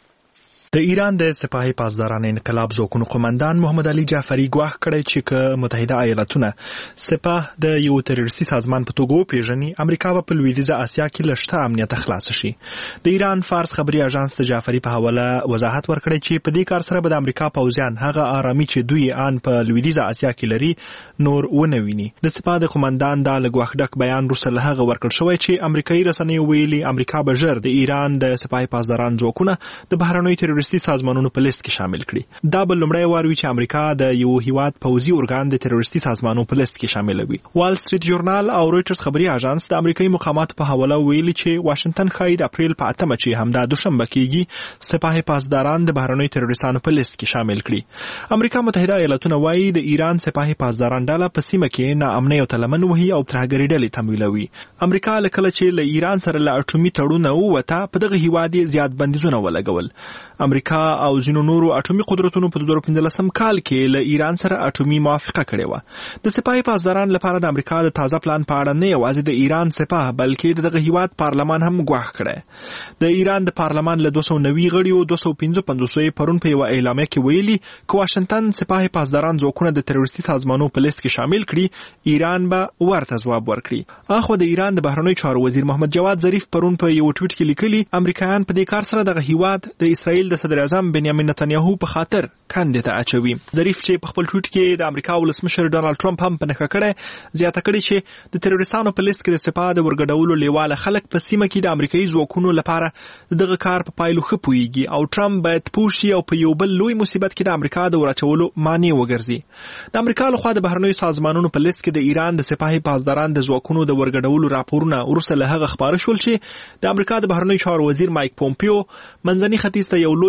د ایران د سپاه پاسداران انقلاب ځواکونو قومندان محمد علي جعفري ګواښ کړی چې که متحده ایالتونه سپاه د یو تروریستي سازمان په توګه وپیژني، امریکا به په لویدیځه اسیا کې له شته امنیته خلاصه شي. د ایران فارس خبري اژانس د جعفري په حواله وضاحت ورکړی چې په دې کار سره به د امریکا پوځیان هغه آرامي چې دوی آن په لویدیځه اسیا کې لري نور ونه ویني. د سپاه د قومندان دا له ګواښ ډک بیان وروسته له هغه ورکړل شوی چې امریکایي رسنیو ویلي امریکا به ژر د ایران د سپاه پاسداران ځواکونه د بهرنیو تروریستي سازمانونو په لیست کې شامل کړي. دا به لومړی وار وي چې امریکا د یو هیواد پوځي ارګان د تروریستي سازمانونو په لیست کې شاملوي. وال سټریټ ژورنال او رویټرز خبري اژانس د امریکایي مقاماتو په حواله ویلي چې واشنگټن ښایي د اپریل په اتمه چې همدا دوشنبه کېږي سپاه پاسداران د بهرنیو تروریستانو په لیست کې شامل کړي. امریکا متحده ایالتونه وایي د ایران سپاه پاسداران ډله په سیمه کې ناامنۍ او تلمن وهي او ترهګري ډلې تمویلوي. امریکا له کله چې له ایران سره له اټومي تړون ووته په دغه هیواد یې زیات بندیزونه ولګول. امریکا او ځینو نورو اټومي قدرتونو په دوه زره پنځلسم کال کې له ایران سره اټومي موافقه کړې وه. د سپاه پاسداران لپاره د امریکا د تازه پلان په اړه نه یوازې د ایران سپاه بلکې د دغه هیواد پارلمان هم ګواښ کړی. د ایران د پارلمان له دوه سوه نوي غړیو دوه سوه پنځه پنځوس یې پرون په یوه اعلامیه کې ویلي که واشنګټن سپاه پاسداران ځواکونه د تروریستي سازمانونو په لیست کې شامل کړي، ایران به ورته ځواب ورکړي. اخو د ایران د بهرنیو چارو وزیر محمد جواد ظریف پرون په یو ټویټ کې لیکلي امریکایان په دې کار سره دغه هیواد د اسرائیل د صدر اعظم بنیامین نتنیاهو په خاطر کاندې ته اچوي. ظریف چې په خپل ټویټ کې د امریکا ولسمشر ډانالډ ټرمپ هم په نښه کړی زیاته کړې چې د تروریستانو په لیست کې د سپاه د ورګډولو لیواله خلک په سیمه کې د امریکایي ځواکونو لپاره دغه کار په پایلو ښه پوهیږي او ټرمپ باید پوه شي او په یو بل لوی مصیبت کې د امریکا د ور اچولو مانع وګرځي. د امریکا لخوا د بهرنیو سازمانونو په لیست کې د ایران د سپاه پاسداران د ځواکونو د ورګډولو راپورونه وروسته له هغه خبره شول چې د امریکا د بهرنیو چارو وزیر مایک پومپیو منځني ختیځ ته یو لوی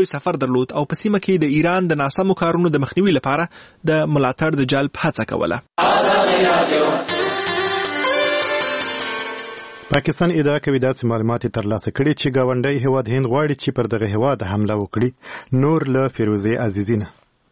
لوی سفر درلود او په سیمه کې د ایران د ناسمو کارونو د مخنیوي لپاره د ملاتړ د جلب هڅه کوله. پاکستان ادعا کوي داسې معلومات ترلاسه کړي چې ګاونډی هیواد هند غواړي چې پر دغه هیواد حمله وکړي. نور له فیروزه عزیزینه.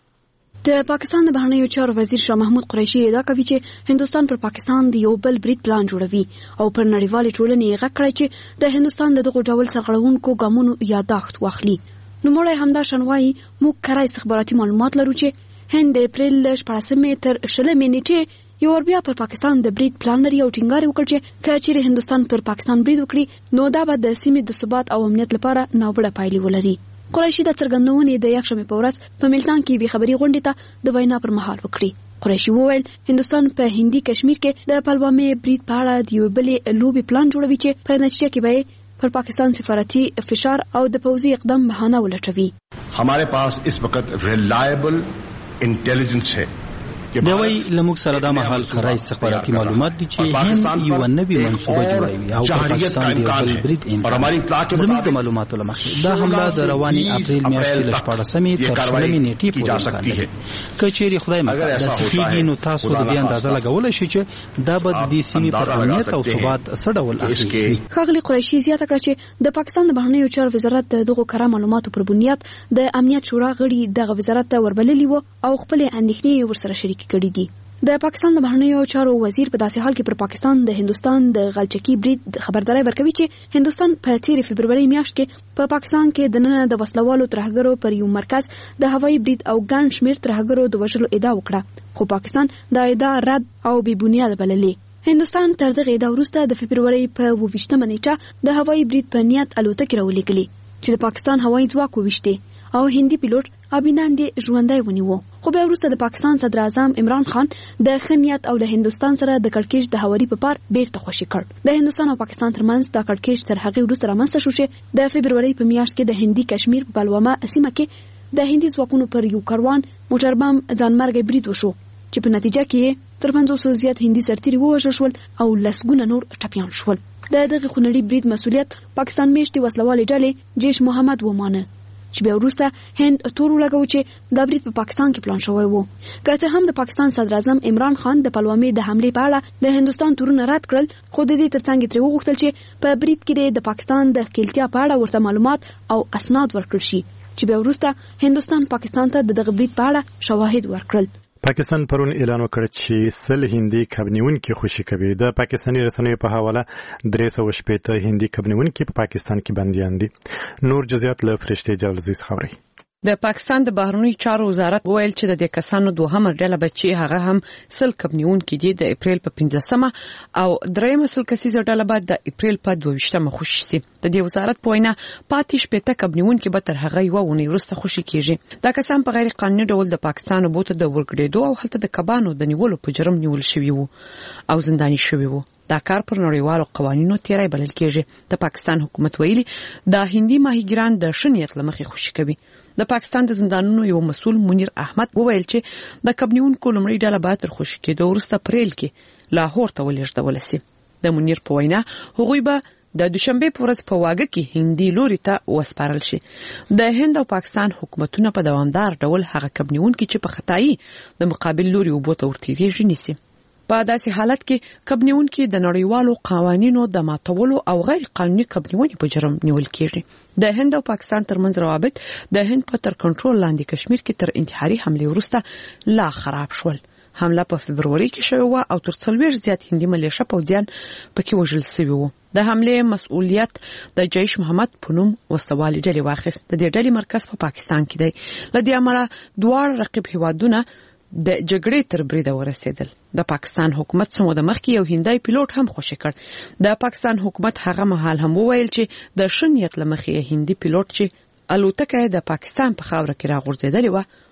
د پاکستان د بهرنیو چارو وزیر شاه محمود قریشي ادعا کوي چې هندستان پر پاکستان د یو بل برید پلان جوړوي او پر نړیوالې ټولنې غږ کړی چې د هندستان د دغه ډول سرغړونکو ګامونو یاداښت واخلي. نوموړی همدا شان وایي موږ کره استخباراتي معلومات لرو چې هند د اپریل شپاړسمې تر شلمې نیټې یو ور بیا پر پاکستان د برید پلان لري او ټینګار وکړي چې کچېرې هندستان پر پاکستان برید وکړي نو دا به د سیمې د ثبات او امنیت لپاره ناوړه پایلې ولري. قریشي د څرګندونې د یکشنبې په ورځ په ملتان کې بې خبري غونډې ته د وینا پر مهال وکړي. قریشي وویل هندستان په هندي کشمیر کې د پلوامې برید په اړه د یو بلې لوبې پلان جوړوي چې په نتیجه کې به پر پاکستان سفارتي فشار او د پوځي اقدام بهانه ولټوي. हमारे पास इस वक्त reliable intelligence है. دا وایي لموږ سره دا مهال خره استخباراتي معلومات دي چې هند یو نوی منصوبه جوړوي او پر پاکستان دی بل برید امکان زموږ د معلوماتو لمخې دا حمله د رواني اپریل میاشتې ل شپاړسمې تر شلمې نیټې پورې روانه ده. که چیرې خدای مکړه د سفیږي نو تاسو د دې اندازه لګولای شئ چې دا به د سیمې پر امنیت او ثبات څه ډول اغیزه. ښاغلي قریشي زیاته کړه چې د پاکستان د بهرنیو چارو وزارت دغه کره معلوماتو پر بنیاد د امنیت شورا غړي دغه وزارت ته وربللي وو او خپل اندېښنې ورسره شریک کړي دي. د پاکستان د بهرنیو چارو وزیر په داسې حال کې پر پاکستان د هندستان د غلچکی برید خبرداري ورکوي چې هندستان په تیر فبرवरी میاشت کې په پا پاکستان کې د نن د وسلوالو ترهګرو پر یو مرکز د هوایي برید او ګڼ شمېر ترهګرو د وژلو ادعا وکړه خو پاکستان دا ادعا رد او بې بنیاده بللې. هندستان تر دغه ادعا وروسته د فبرवरी په اوویشتمه نیټه د هوایي برید په نیت الوتکې راولېږلې چې د پاکستان هوایي ځواک وویشته او هندي پیلوټ ابیناندې ژوندۍ ونیو. خو بیا وروسته د پاکستان صدر اعظم عمران خان د خنیت او له هندستان سره د کړکېچ د هواري په پار بیرته خوشي کړ. د هندستان او پاکستان ترمنځ د کړکېچ تر هغه وروسته رامنځته شو چې د فبرवरी په میاشت کې د هندي کشمیر په پلوامه سیمه کې د هندي ځواکونو پر یو کاروان موټر بم ځانمرګي برید وشو چې په نتیجه کې تر پنځوس زیات هندي سرتیري ووژل شول او لسګونه نور ټپیان شول. د دغه خونړي برید مسؤلیت پاکستان میشتي وسلوالې ډلې جیش محمد ومانه چې بیا وروسته هند تور ولګو چې دا برید په پاکستان کې پلان شوی وو. که څه هم د پاکستان صدر اعظم عمران خان د پلوامې د حملې په اړه د هندستان تورونه رد کړل خو د دې ترڅنګ ترې وغوښتل چې په برید کې د پاکستان د ښکیلتیا په اړه ورته معلومات او اسناد ورکړل شي چې بیا وروسته هندستان پاکستان ته د دغه برید په اړه شواهد ورکړل. پاکستان پرون اعلان وکړ چې سل هندي کبنیونکي خوشي کوي. د پاکستاني رسنیو په حواله درې سوه شپېته هندي کبنیونکي په پاکستان کې بنديان دي. نور جزئیات له فرشته جالزیز خبري. د پاکستان د بهرنیو چارو وزارت ویل چې د دې کسانو دوهمه ډله بچي هغه هم سل کبنیونکي دي د اپریل په پنځمه او درېمه سل کسیزه ډله بعد د اپریل په دوهشتمه خوشي سي. د دې وزارت په وینا پاتې شپېته کبنیونکي به تر هغه یو ونی وروسته خوشي کیږي. دا کسان په غیر قانوني ډول د پاکستان بوته د ورګړېدو او هلته د کبانو د نیولو په جرم نیول شوی وو او زنداني شوی وو. دا کار پر نړیوالو قوانینو تیری بلل کېږي. د پاکستان حکومت ویلي د هندي ماهیګران د شنیت لمخې خوشي کوي. د پاکستان د زندانونو یو مسؤل منیر احمد وویل چې د کبنیونکو لمړی ډله به تر خوشي کېدو وروسته پریل کې لاهور ته ولېږدول شي. د منیر په وینا هغوی به د دوشنبه په ورځ په واګه کې هندي لوري ته وسپارل شي. د هند او پاکستان حکومتونه په دوامدار ډول هغه کبنیونکي چې په خطایي د مقابل لوري وبوته ورتېږي نیسي. په داسې حالت کې کبنیونکي د نړیوالو قوانینو د ماتولو او غیر قانوني کبنیونې په جرم نیول کېږي. د هند او پاکستان ترمنځ روابط د هند په تر کنټرول لاندې کشمیر کې تر انتحاري حملې وروسته لا خراب شول. حمله په فبرवरी کې شوې و او تر څلوېښت زیات هندي ملیشه پوځیان پکې وژل شوي وو. د حملې مسؤلیت د جیش محمد په نوم وسلوالې ډلې واخیست. د دې ډلې مرکز په پاکستان کې دی. له دې امله دواړه رقیب هیوادونه د جګړې تر بریده ورسېدل. د پاکستان حکومت سمو د مخکې یو هندای پیلوټ هم خوشي کړ. د پاکستان حکومت هغه مهال هم وویل چې د شنیت لمخې هندي پیلوټ چې الوتکه د پاکستان په خاوره کې راغورځېدلې و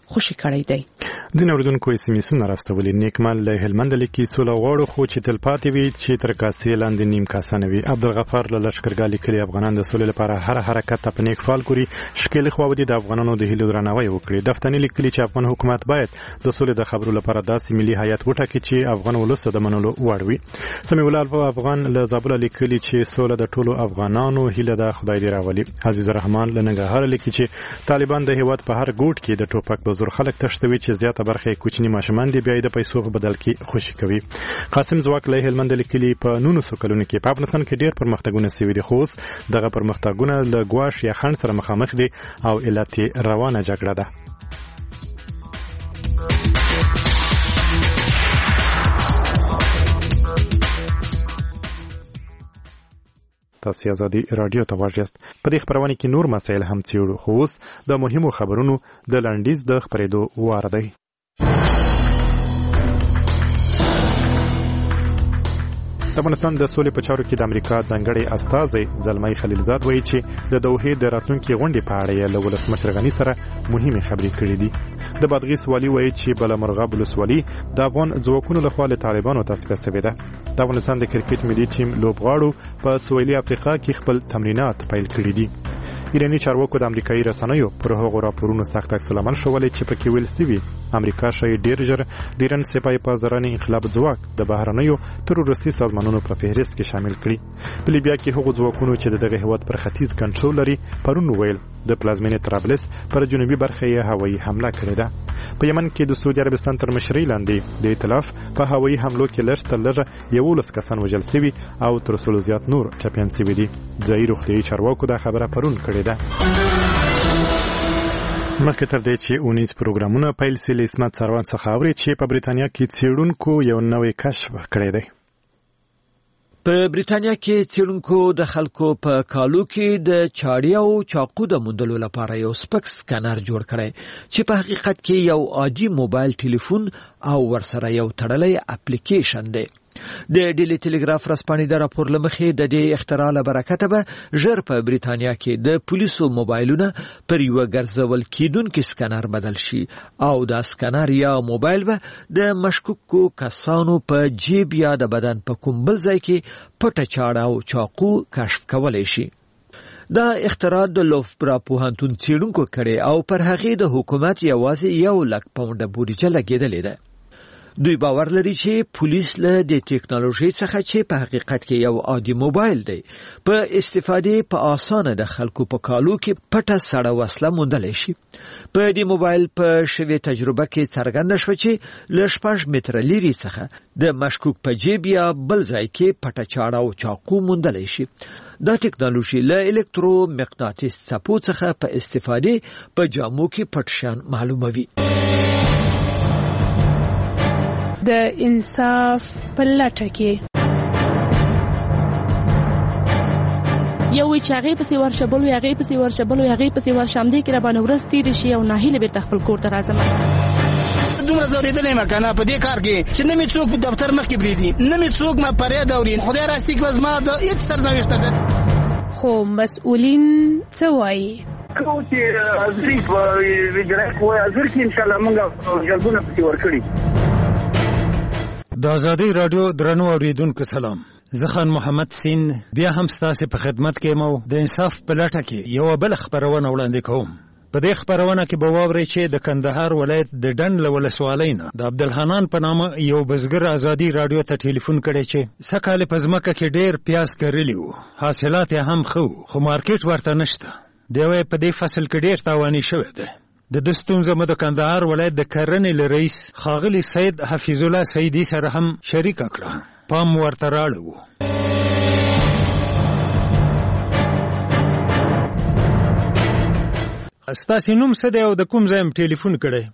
خوشی کړی دی. ځینې اوریدونکو ایس ام ایسونه راستولي. نیکمال له هلمند لیکي سوله غواړو خو چې تل پاتې وي چې تر کاسې لاندې نیم کاسه نه وي. عبدالغفار له لښکرګاه لیکلي افغانان د سولې لپاره هر حرکت ته په نیک فال کړي. شکیل خواودي د افغانانو د هیلو درناوی وکړي. دفتنی لیکلي چې افغان حکومت باید د سولې د خبرو لپاره داسې ملي هیئت وټاکي چې افغان ولس ته د منلو وړ وي. سمیع الله افغان له زابل لیکلي چې سوله د ټولو افغانانو هیله ده، خدای دې راولي. عزیز الرحمن له ننګرهار لیکي چې طالبان د هیواد په هر ګوټ کې د ټوپک په زور خلک تښتوي چې زیاته برخه یې کوچني ماشومان دي، بیا یې د پیسو په بدل کې خوشي کوي. قاسم ځواک له هلمند لیکلي په نولسو کلونو کې په افغانستان کې ډېر پرمختګونه شوي دي، خو اوس دغه پرمختګونه له ګواښ یا خنډ سره مخامخ دي او علت یې روانه جګړه ده. تاسو ازادي رادیو ته واجست. په دې خبرونه کې نور مسایل هم څېړو، خو اوس د مهمو خبرونو د لنډیز د خبرېدو وار دی. د افغانستان د سولې په چارو کې د امریکا ځانګړی استازی زلمي خلیلزاد وایي چې د دوحې د راتلونکي غونډې په اړه یې له ولسمشر غني سره مهمې خبرې کړې دي. د بادغیس والي وایي چې بلمرغاب ولسوالي د افغان ځواکونو لخوا له طالبانو تصفیه شوې ده. د افغانستان د کرکټ ملي ټیم لوبغاړو په سویلي افریقا کې خپل تمرینات پیل کړي دي. ایرانی چارواکو د امریکایي رسنیو پر هغو راپورونو سخت عکس العمل ښوولی چې پکې ویل شوي امریکا ښایي ډېر ژر د ایران سپاه پاسدارانې انقلاب ځواک د بهرنیو تروریستي سازمانونو په فهرست کې شامل کړي. په لیبیا کې هغو ځواکونو چې د دغه هیواد پر ختیځ کنټرول لري پرون ویل د پلازمینې طرابلس پر جنوبي برخه یې هوایي حمله کړې ده. په یمن کې د سعودي عربستان تر مشرۍ لاندې د ائتلاف په هوایي حملو کې لږ تر لږه یولس کسان وژل شوي او تر سلو زیات نور ټپیان شوي دي. ځایي روغتیایي چارواکو دا خبره پرون کړې ده. مخکې تر دې چې اونیز پروګرامونه پیل سي له اسمت سروان څخه اوري چې په بریتانیا کې څېړونکو یو نوې کشف کړی دی. په بریتانیا کې څېړونکو د خلکو په کالو کې د چاړې او چاقو د موندلو لپاره یو سپک سکانر جوړ کړی چې په حقیقت کې یو عادي موبایل ټلیفون او ورسره یو تړلی اپلیکیشن دی. د ډیلی ټیلیګراف رسپانې د راپور لمخې د دې اختراع له برکته به ژر په بریتانیا کې د پولیسو موبایلونه پر یو ګرځول کیدونکي سکانر بدل شي او دا سکانر یا موبایل به د مشکوکو کسانو په جیب یا د بدن په کوم بل ځای کې پټه چاړه او چاقو کشف کولی شي. دا اختراع د لوفبرا پوهنتون څېړونکو کړی او پر هغې د حکومت یوازې یو لک پاونډه بودیجه لګېدلې ده. دوی باور لري چې پولیس له د ټیکنالوژي څخه چې په حقیقت کې یو عادي موبایل دی په استفادې په اسانه د خلکو په کالو کې پټه سړه وسله موندلی شي. په دې موبایل په شوې تجربه کې څرګنده شوه چې له شپږ متره لرې څخه د مشکوک په جیب یا بل ځای کې پټه چاړه او چاقو موندلی شي. دا ټیکنالوژي له الکترو مقناطیس څپو څخه په استفادې په جامو کې پټ شیان معلوموي. د انصاف په لټه کې یو چې هغه پسې ورشبل وي هغه پسې ورشبل وي هغه پسې ورشامدې کې را باندې ورس تیر شي او ناهیله بیرته خپل کور ته راځم. دومره زوریدلې مکنه په دې کار کې چې نه می څوک په دفتر مخ کې بریدي نه می څوک ما پرې دورین خدای راستي کې زما د هیڅ سرنوشت ده. خو مسؤلین څه وایي کو چې ازری په ویجرای کوی ازر کې ان شاء الله موږ جلبونه پسې ورکړي. د آزادۍ رادیو درنو اوریدونکو سلام. زه خان محمد سین بیا هم ستاسو په خدمت کې مو د انصاف په لټه کې یو بل خبرونه وړاندې کوم. په دې خبرونه کې به واورئ چې د کندهار ولایت د ډنډ له ولسوالۍ نه د عبدالحنان په نامه یو بزګر آزادۍ رادیو ته ټلیفون کړی چې سکهال په ځمکه کې ډېر پیاز کرلی وو، حاصلات یې هم ښه وو، خو مارکیټ ورته نشته. دی وایي په دې فصل کې ډېر تاواني شوی دی. د دې ستونزه مو د کندهار ولایت د کرنې له رئیس ښاغلي سید حفیظ الله سیدي سره هم شریکه کړه. پام ورته راړو. ستاسو نوم څه دی او د کوم ځای ټلیفون کړی؟ ما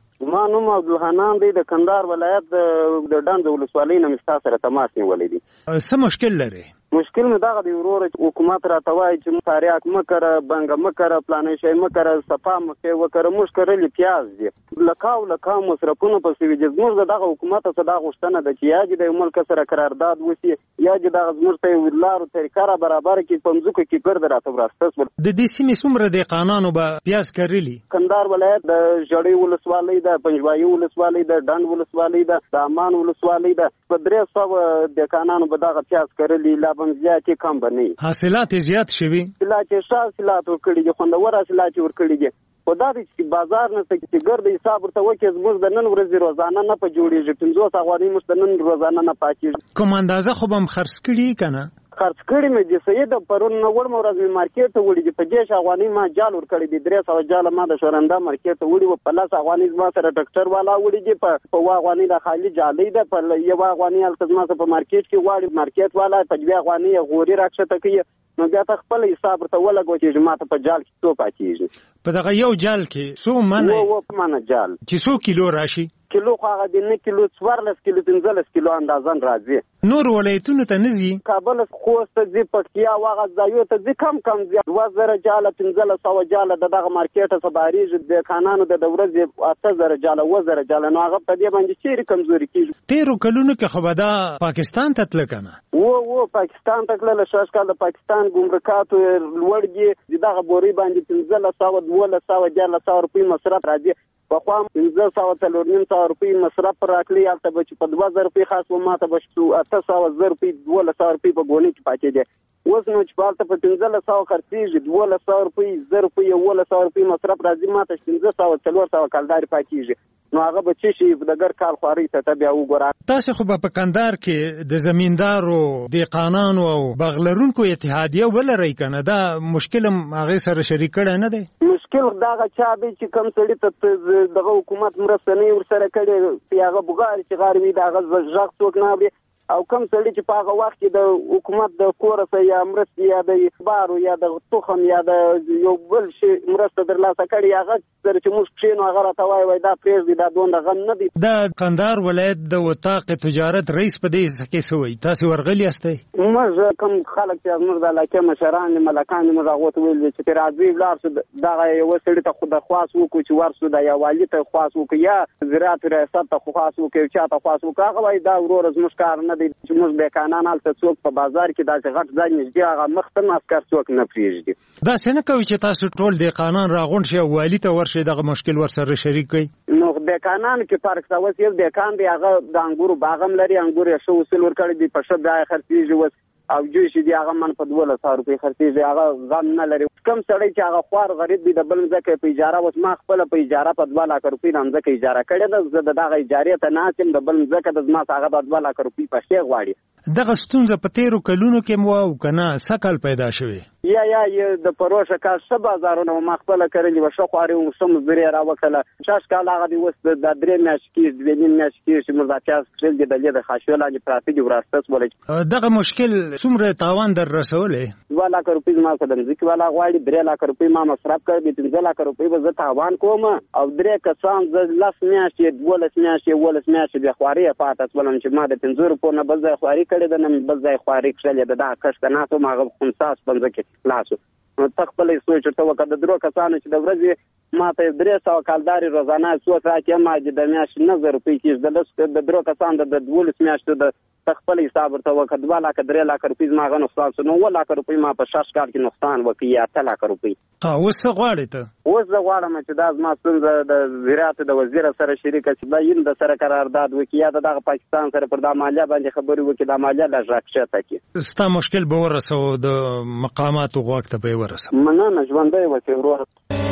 زما نوم عبدالحنان دی د کندهار ولایت د ډنډ ولسوالۍ نه مې ستا سره تماس نیولی دی. څه مشکل لري؟ مشکل مې دغه دی وروره حکومت راته وایي چې تاریاک مه کره، بنګه مه کره، پلانې شی مه کره، صفا مکې وکره. موږ کرلي پیاز دي، لکاو لکاو مصرفونه پسې وي. زموږ د دغه حکومت څخه دا غوښتنه ده چې یا دې د یو ملک سره قرارداد وشي، یا دې دغه زموږ ته یو لارو طریقه را برابره کړي، په مځکو کې ګرد راته وراسته شول. د دې سیمې څومره دهقانانو به پیاز کرلي؟ کندهار ولایت د ژړۍ ولسوالۍ ده، پنجوایي ولسوالۍ ده، ډنډ ولسوالۍ ده، د امان ولسوالۍ ده. په درې سوه دهقانانو به دغه پیاز کرلي، لا به زیاتې کم به نه وي. حاصلات زیات شوي؟ حاصلات یې ښه حاصلات ورکړي دي، خوندور حاصلات یې ورکړي دي. خو دا دی چې بازار نشته چې ګرد حساب ورته وکړي. زموږ د نن ورځې روزانه نه په جوړېږي، پنځوس افغانۍ موږ د نن روزانه نه پاتېږي. کوم اندازه خو به م خرڅ کړي که نه؟ خرڅ کړي مې دي سید پرون نه وړم ورځ مې مارکیټ ته وړي دي. په دېرش افغانۍ ما جال ورکړی دي، درې سوه جاله ما د شورنده مارکیټ ته وړي وو. په لس افغانۍ زما سره ټکټر والا وړي دي، په اووه افغانۍ د خالي جالۍ ده، په یوه افغانۍ هلته زما سره په مارکیټ کې غواړي مارکیټ والا، په دوه افغانۍ یې غوري راکښته کوي. نو بیا ته خپل حساب ورته ولګوه چې ما ته په جال کې څو پاتېږي. په دغه یو جال کې څو منه؟ اووه منه جال چې څو کیلو راشي؟ کیلو خو هغه د نه کیلو څوارلس کیلو پنځلس کیلو اندازن راځي. نور ولایتونو ته نه ځي؟ کابل خوست ته ځي، پکتیا واغه ځایو ته ځي، کم کم ځي. دوه زره جاله پنځلس سوه جاله د دغه مارکیټ څخه بهرېږي. دهقانانو د د ورځې اته زره جاله اووه زره جاله. نو هغه په دې باندې چیرې کمزوري کېږي. تېرو کلونو کې خو به دا پاکستان ته تله که نه؟ و و پاکستان ته تلله. شاش کال د پاکستان ګمرکاتو لوړ دي. دغه بورۍ باندې پنځلس سوه دولس سوه دیارلس سوه روپۍ مصرف راځي. پخوا پنځه سوه څلور نیم سوه روپۍ مصرف راکړي، هلته به چې په دوه زره روپۍ خاص و ماته به اته سوه زر روپۍ دولس سوه روپۍ په ګونۍ کې پاتې دي. اوس نو چې په هلته په پنځلس سوه خرڅېږي، دولس سوه روپۍ زر روپۍ یولس سوه روپۍ مصرف راځي، ماته پنځه سوه څلور سوه کلدارې پاتېږي. نو هغه به څه شي د ګر کال خوارۍ ته ته بیا وګوره. تاسې خو به په کندهار کې د زمیندارو، دهقانانو او باغ لرونکو اتحادیه ولرئ که نه؟ دا مشکل هم هغې سره شریک کړی نه دی؟ مشکل دغه چا دی چې کوم سړي ته دغه حکومت مرسته نه ورسره کړې، په هغه بوغارې چې غار وي د هغه غږ څوک نه اوري. او کوم سړي چې په هغه وخت کې د حکومت د کوره څخه یا مرستې یا د اخبارو یا د تخم یا د یو بل شي مرسته ترلاسه کړې، هغه سره چې موږ کښېنو هغه راته وایي وایي دا پرېږدي، دا دومره غم نه دی. د کندهار ولایت د وطاق تجارت رئیس په دې کې څه وایي؟ تاسې ورغلي یاستئ؟ موږ کوم خلک چې زموږ د علاقې مشران دي، ملکان دي، موږ هغو ته ویل دي چې راځئ ولاړ شو، دغه یوه سړي ته خو درخواست وکړو چې ورسو، د یا والي ته خواست وکړو، یا زراعت ریاست ته خواست وکړو، چا ته خواست وکړو. هغه وایي دا وروره زموږ کار نه دی چې موږ دهقانان هلته څوک په بازار کې داسې غټ ځای نږدې هغه مخ ته عسکر څوک نه پرېږدي. داسې نه کوي چې تاسو ټول دهقانان راغونډ شئ او والي ته ورشئ دغه مشکل ورسره شریک کړئ؟ نو دهقانانو کې فرق شته. اوس یو دهقان دی، هغه د انګورو باغ هم لري، انګور یې ښه وسیل ورکړی دی، په ښه بیه خرڅېږي. اوس او جوش دي هغه من په دولس سوه روپۍ خرڅېږي، هغه غم نه لري. کوم سړی چې هغه خوار غریب دی، د بل مځکه په اجاره، اوس ما خپله په اجاره په دوه لاکه روپۍ د مځکه اجاره کړې ده. زه د دغه اجارې ته ناست یم، د بل مځکه د زما څخه هغه د دوه لاکه روپۍ پښې غواړي. دغه ستونزه په تېرو کلونو کې مو او که نه سږ کال پیدا شوې؟ یا یا د پروشه کال ښه بازارونه ما خپله کرلي وه، ښه خواري وم، ښه مزدوري یې راوکړله. شاش کال هغه دی اوس د درې میاشتې کېږي، دوې نیم میاشتې کېږي چې موږ دا پیاز کښېږ دي، د دې د خاشیو لاندې پراته دي، وراسته شوله. دغه مشکل څومره تاوان در رسولی؟ دوه لاکه روپۍ زما څخه د مځکې والا غواړي، درې لاکه روپۍ ما مصرف کړی دي، پنځه لاکه روپۍ به زه تاوان کوم. او درې کسان زه لس میاشتې، دولس میاشتې، اوولس میاشتې بې خوارۍ یې پاته شولم چې ما د پنځو روپو نه بل ځای خواري کړې ده، نه بل ځای خواري کښلې ده. دغه کښت ته ناست وم، هغه خمسه شپنځه کې خلاص وو. نو ته خپله یې سوچ ورته وکړه. د درو کسانو چې د ورځې ما ته درې سوه کالدارې روزانه څوک راکړي، ما د میاشتې نه زره روپۍ کېږي. د لس د درو کسانو د دولس میاشتو د ته خپل حساب ورته وکړه، دوه لاکه درې لاکه روپۍ زما هغه نقصان شو. نو اووه لاکه روپۍ ما په شش کال کې نقصان وکړي، یا اته لاکه روپۍ. اوس څه غواړې ته؟ اوس زه غواړم چې دا زما ستونزه د زراعت د وزیر سره شریکه چې دا ین د سره قرارداد وکړي، یا د دغه پاکستان سره پر دا مالیه باندې خبرې وکړي، دا مالیه لږ راکښته کړي. ستا مشکل به ورسوو، د مقاماتو غوږ ته به یې ورسوو. مننه، ژوندی اوسې وروره.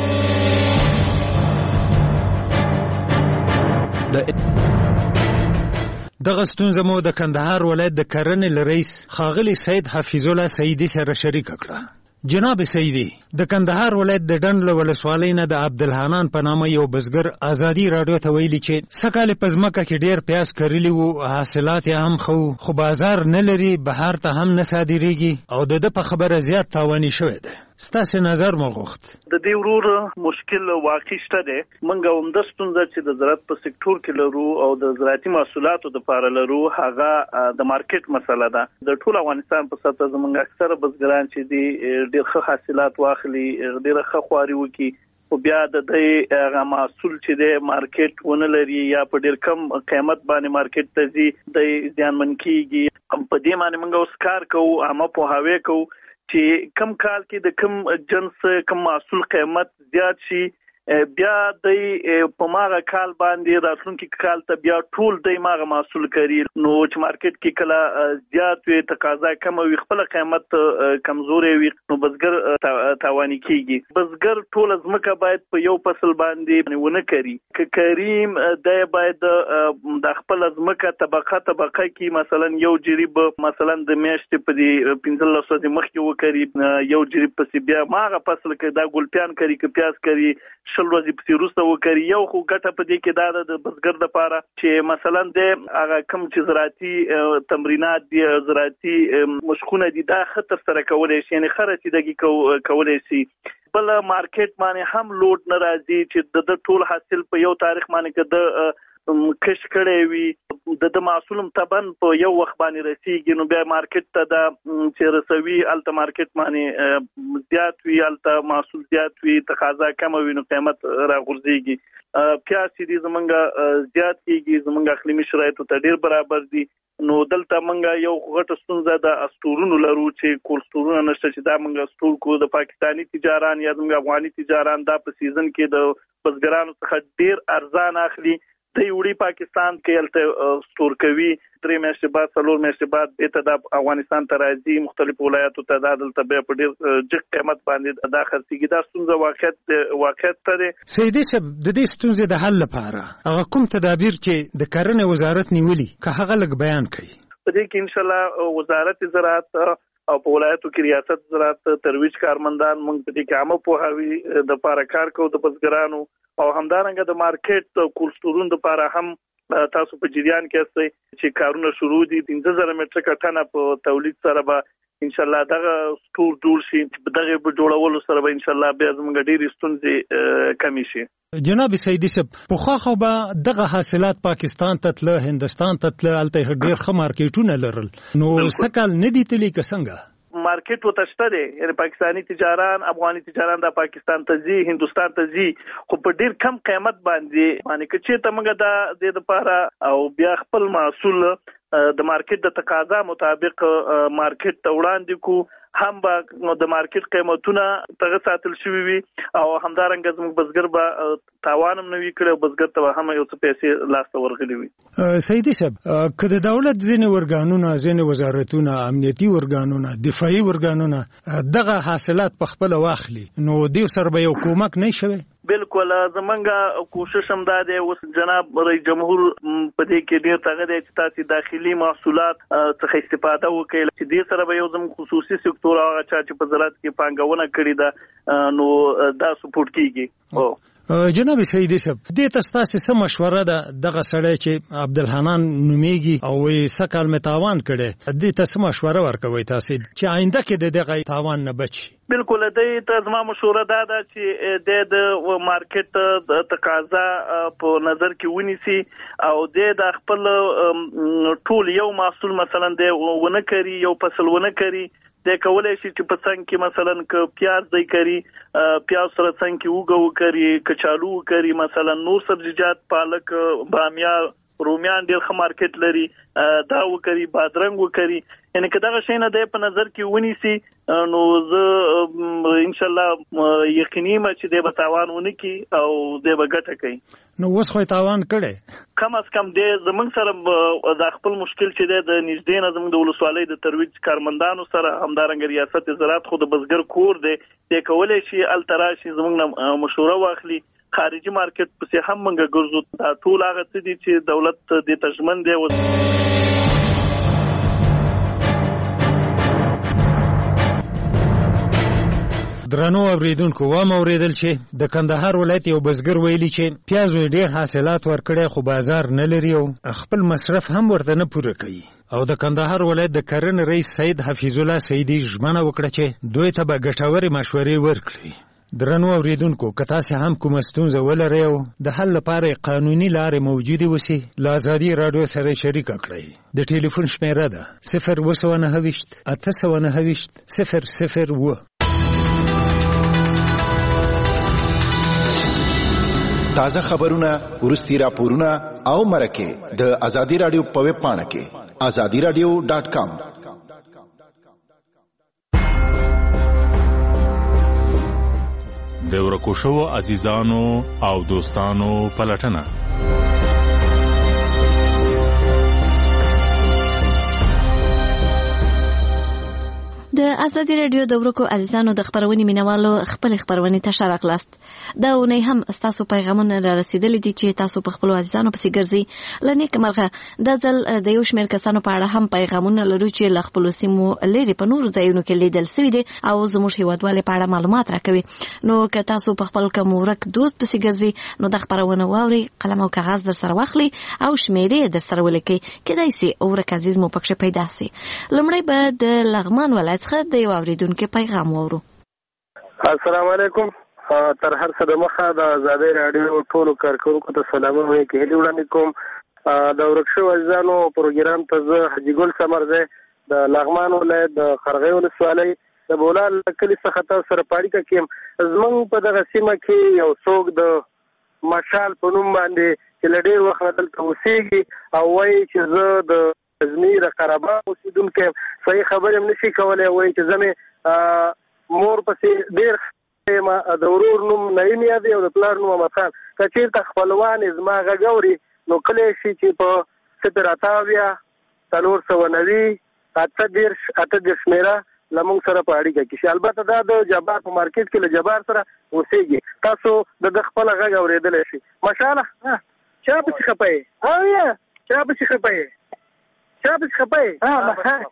دغه ستونزه مو د کندهار ولایت د کرنې له رئیس ښاغلي سید حفیظ الله سیدي سره شریکه کړه. جناب سیدي، د کندهار ولایت د ډنډ له ولسوالۍ نه د عبدالحنان په نامه یو بزګر ازادي راډیو ته ویلي چې سږ کال په ځمکه کې ډېر پیاز کرلي وو، حاصلات یې هم ښه وو، خو بازار نه لري، بهر ته هم نه صادرېږي او د ده په خبره زیات تاواني شوی دی. ستاسو نظر مو غوښت. د دې ورور مشکل واقع شته دی. موږ هم د ستونزه چې د زراعت په سکتور کې لرو او د زراعتي محصولاتو د لپاره لرو هغه د مارکیټ مسله ده. د ټول افغانستان په سطح زموږ اکثره بزګران چې دي ډېر ښه حاصلات واخلي، ډېر ښه خواري وکړي، او بیا د دې هغه محصول چې د مارکیټ ونه لري یا په ډېر کم قیمت باندې مارکیټ ته ځي د ځانمن کیږي. په دې باندې موږ اوس کار کوو، اما په هاوی کوو چې کم کال کې د کم جنس کم محصول قیمت زیات شي، بیا د په ماغه کال باندې راتلونکي کال ته بیا ټول د ماغه محصول کوي. نو چې مارکیټ کې کله زیات وي، تقاضا کم وي، خپل قیمت کمزوري وي، نو بزګر تاواني کیږي. بزګر ټول ځمکه باید په یو فصل باندې ونه کوي. ک کریم د باید د خپل ځمکه طبقه طبقه کې مثلا یو جریب مثلا د میاشتې په دې پنځه لس ورځې مخکې وکړي، یو جریب پسې بیا ماغه فصل کې دا ګلپیان کوي، ک پیاز کوي، شل ورځې پسې وروسته وکړي. یو خو ګټه په دې کې دا ده د بزګر دپاره چې مثلا د هغه کوم چې زراعتي تمرینات دي، زراعتي مشقونه دي، دا ښه ترسره کولی شي، یعنې ښه رسیدګي کولی شي. بل مارکیټ باندې هم لوډ نه راځي چې د ټول حاصل په یو تاریخ باندې که د کش کړی وي، د محصول طبعا په یو وخت باندې رسیږي، نو بیا مارکیټ ته دا چې رسوي الته مارکیټ باندې زیات وي، الته محصول زیات وي، تقاضا کم وي، نو قیمت راغورځيږي. پیاز چې دي زمونږ زیات کیږي، زمونږ اقلیمي شرایطو ته ډیر برابر دي. نو دلته مونږ یو غټه ستونزه د استورونو لرو چې کول استورونه نشته، چې دا مونږ استور کو د پاکستانی تجاران یا د افغاني تجاران دا په سیزن کې د بزګرانو څخه ډیر ارزان اخلي. د یوړي پاکستان کې الته ستور کوي، درې میاشتې بعد څلور میاشتې بعد بیرته د افغانستان ته راځي، مختلفو ولایاتو ته دا دلته بیا په ډېر جګ قیمت باندې دا خرڅېږي. دا ستونزه واقعیت واقعیت ته دی. سیدي صاحب، د دې ستونزې د حل لپاره هغه کوم تدابیر چې د کرنې وزارت نیولي که هغه لږ بیان کړي؟ په دې کې انشاءالله وزارت زراعت او په ولایتو کې ریاست زراعت ترویج کارمندان موږ په دې کې عامه پوهاوي د لپاره کار کوو د بزګرانو، او همدارنګه د مارکیټ کولستورون د لپاره هم تاسو په جریان کې استئ چې کارونه شروع دي. پنځه زره مټریکه ټنه په تولید سره به ان شاء الله دغه سټور جوړ شي. دغه په جوړولو سره به ان شاء الله بیا زموږ ډېری ستونزې کمی شي. جناب سیدي صاحب، په خو خو به دغه حاصلات پاکستان ته تل، هندستان ته تل، الته ډېر ښه مارکیټونه لرل، نو سکل نه دي تلی که څنګه؟ مارکیټ وتشته دی، یعنی پاکستانی تجاران، افغاني تجاران د پاکستان ته ځي، هندستان ته ځي، خو په ډیر کم قیمت باندې. باندې که چېرته موږ دا د لپاره او بیا خپل محصول د مارکیټ د تقاضا مطابق مارکیټ ته وړاندې کو، هم به د مارکیټ قیمتونه تغه ساتل شوی وي، او همدارنګه زموږ بزګر به تاوان هم نه وي کړی، او بزګر ته هم یو څه پیسې لاس ته ورغلي وي. سیدي صاحب، که د دولت ځینې ورګانونه، ځینې وزارتونه، امنیتي ورګانونه، دفاعي ورګانونه دغه حاصلات په خپل واخلي، نو دې سره به یو کومک نه شوي؟ بالکل، زمونږ کوشش هم دا دی. اوس جناب رئیس جمهور په دې کې ډیر څنګه دی چې تاسو داخلي محصولات څخه استفاده وکړئ، چې دې سره به یو زموږ خصوصي سکتور هغه چا چې په زراعت کې پانګونه کړې ده، نو دا سپورټ کیږي. جناب سیدي صاحب، دې ته تاسو څه مشوره ده؟ دغه سړی چې عبدالحنان نومیږي او وې سکل متاوان کړي، دې ته څه مشوره ورکوي تاسو چې آینده کې د دغه تاوان نه بچي؟ بالکل، دې ته زما مشوره ده چې د مارکیټ د تقاضا په نظر کې ونیسي، او د خپل ټول یو محصول مثلا د ونه کړي، یو فصل ونه کړي، د کولای شي چې په څنګه کې مثلا ک پیاز دی کړي، پیاز سره څنګه کې وګو کړي، کچالو کړي، مثلا نور سبزیجات، پالک، بامیه، رومیان ډېر ښه مارکیټ لري، دا وکړي، بادرنګ وکړي. یعنی که دغه شی نه دی په نظر کې ونیسي، نو زه ان شاء الله یقیني یم چې دی به تاوان ونه کړي او دی به ګټه کوي. نو اوس خو تاوان کړی، کم از کم دی زموږ سره د خپل مشکل چې دی د نږدې نه زموږ د ولسوالۍ د ترویج کارمندانو سره، همدارنګه ریاست زراعت خو د بزګر کور دی، دی کولی شي هلته راشي، زموږ نه مشوره واخلي. خارجي مارکیټ پسې هم موږ ګرځو. دا ټول هغه څه دي چې دولت دې ته ژمن دی. درنو اوریدونکو و موریدل چې د کندهار ولایت یو بزګر ویلي چې پیاز ډیر حاصلات ورکړي خو بازار نه لري او خپل مصرف هم ورته نه پوره کوي او د کندهار ولایت د کرنې رئیس سید حفیظ الله سیدی ژمنه وکړه چې دوی ته به ګټورې مشورې ورکړي. درنو اوریدونکو که تاسو هم کوم ستونزه ولرئ او د حل لپاره قانوني لارې موجودې وسی له ازادي رادیو سره شریک کړئ. د ټلیفون شمیره ده صفر اوه سوه نهه ویشت اته سوه نهه ویشت صفر صفر اوه. تازه خبرونه، ورستي راپورونه او مرکه د ازادي رادیو په ویب پاڼه کې ازادي رادیو ډاٹ کام. د ورکو شوو عزیزانو او دوستانو پلټنه. د ازادي رادیو د ورکو عزیزانو د خبرونې مینوالو خپل خبرونې ته شارک لاست. دا ونی هم تاسو پیغامونه را رسیدلې دي چې تاسو په خپل عزیزانو پسې ګرځي. لنی کمرغه د ځل د یو شمېر کسانو په اړه هم پیغامونه لرو چې ل خپل سیمو لري په نورو ځایونو کې لیدل شوی دي او زموږ هیوادوالو په اړه معلومات راکوي. نو که تاسو په خپل کوم ورک دوست پسې ګرځي نو د خبرونه واوري، قلم او کاغذ در سره واخلي او شمیرې در سره ولیکي کېدای شي ورک عزیز مو پکښه پیدا شي. لمړی به د لغمان ولایت څخه د یو اوریدونکو پیغام واورو. السلام علیکم. تر هر څه د مخه د ازادي رادیو ټولو کارکونکو ته سلامونه وایم کې هلي وړاندې کوم. د ورک شوو عزیزانو پروګرام ته زه حاجي ګل سمرزی د لغمان ولایت د خرغې ولسوالۍ د بولال کلي څخه تاسو سره په اړیکه کې یم. زموږ په دغه سیمه کې یو څوک د مشال په نوم باندې چې له ډېر وخت نه دلته اوسېږي او وایي چې زه د غزني د قرهبا اوسېدونکی یم. صحیح خبرې هم نشي کولی. وایي چې زه مې مور پسې ډېر ما د ورور نوم نعیم یاد او د پلار نوم احمد خان. که چېرته خپلوان زما غږ اوري نو کلی شي چې په صفر اته اویا څلور سوه نوي اته دېرش اته دېرش شمېره له موږ سره په اړیکه کې شي. البته دا د جبار په مارکیټ کې له جبار سره اوسېږي. تاسو د ده خپله غږ اورېدلی شي. ماشاءالله چا پسې خفه یې؟ اویا چا پسې خفه یې؟ چا پسې خفه یې؟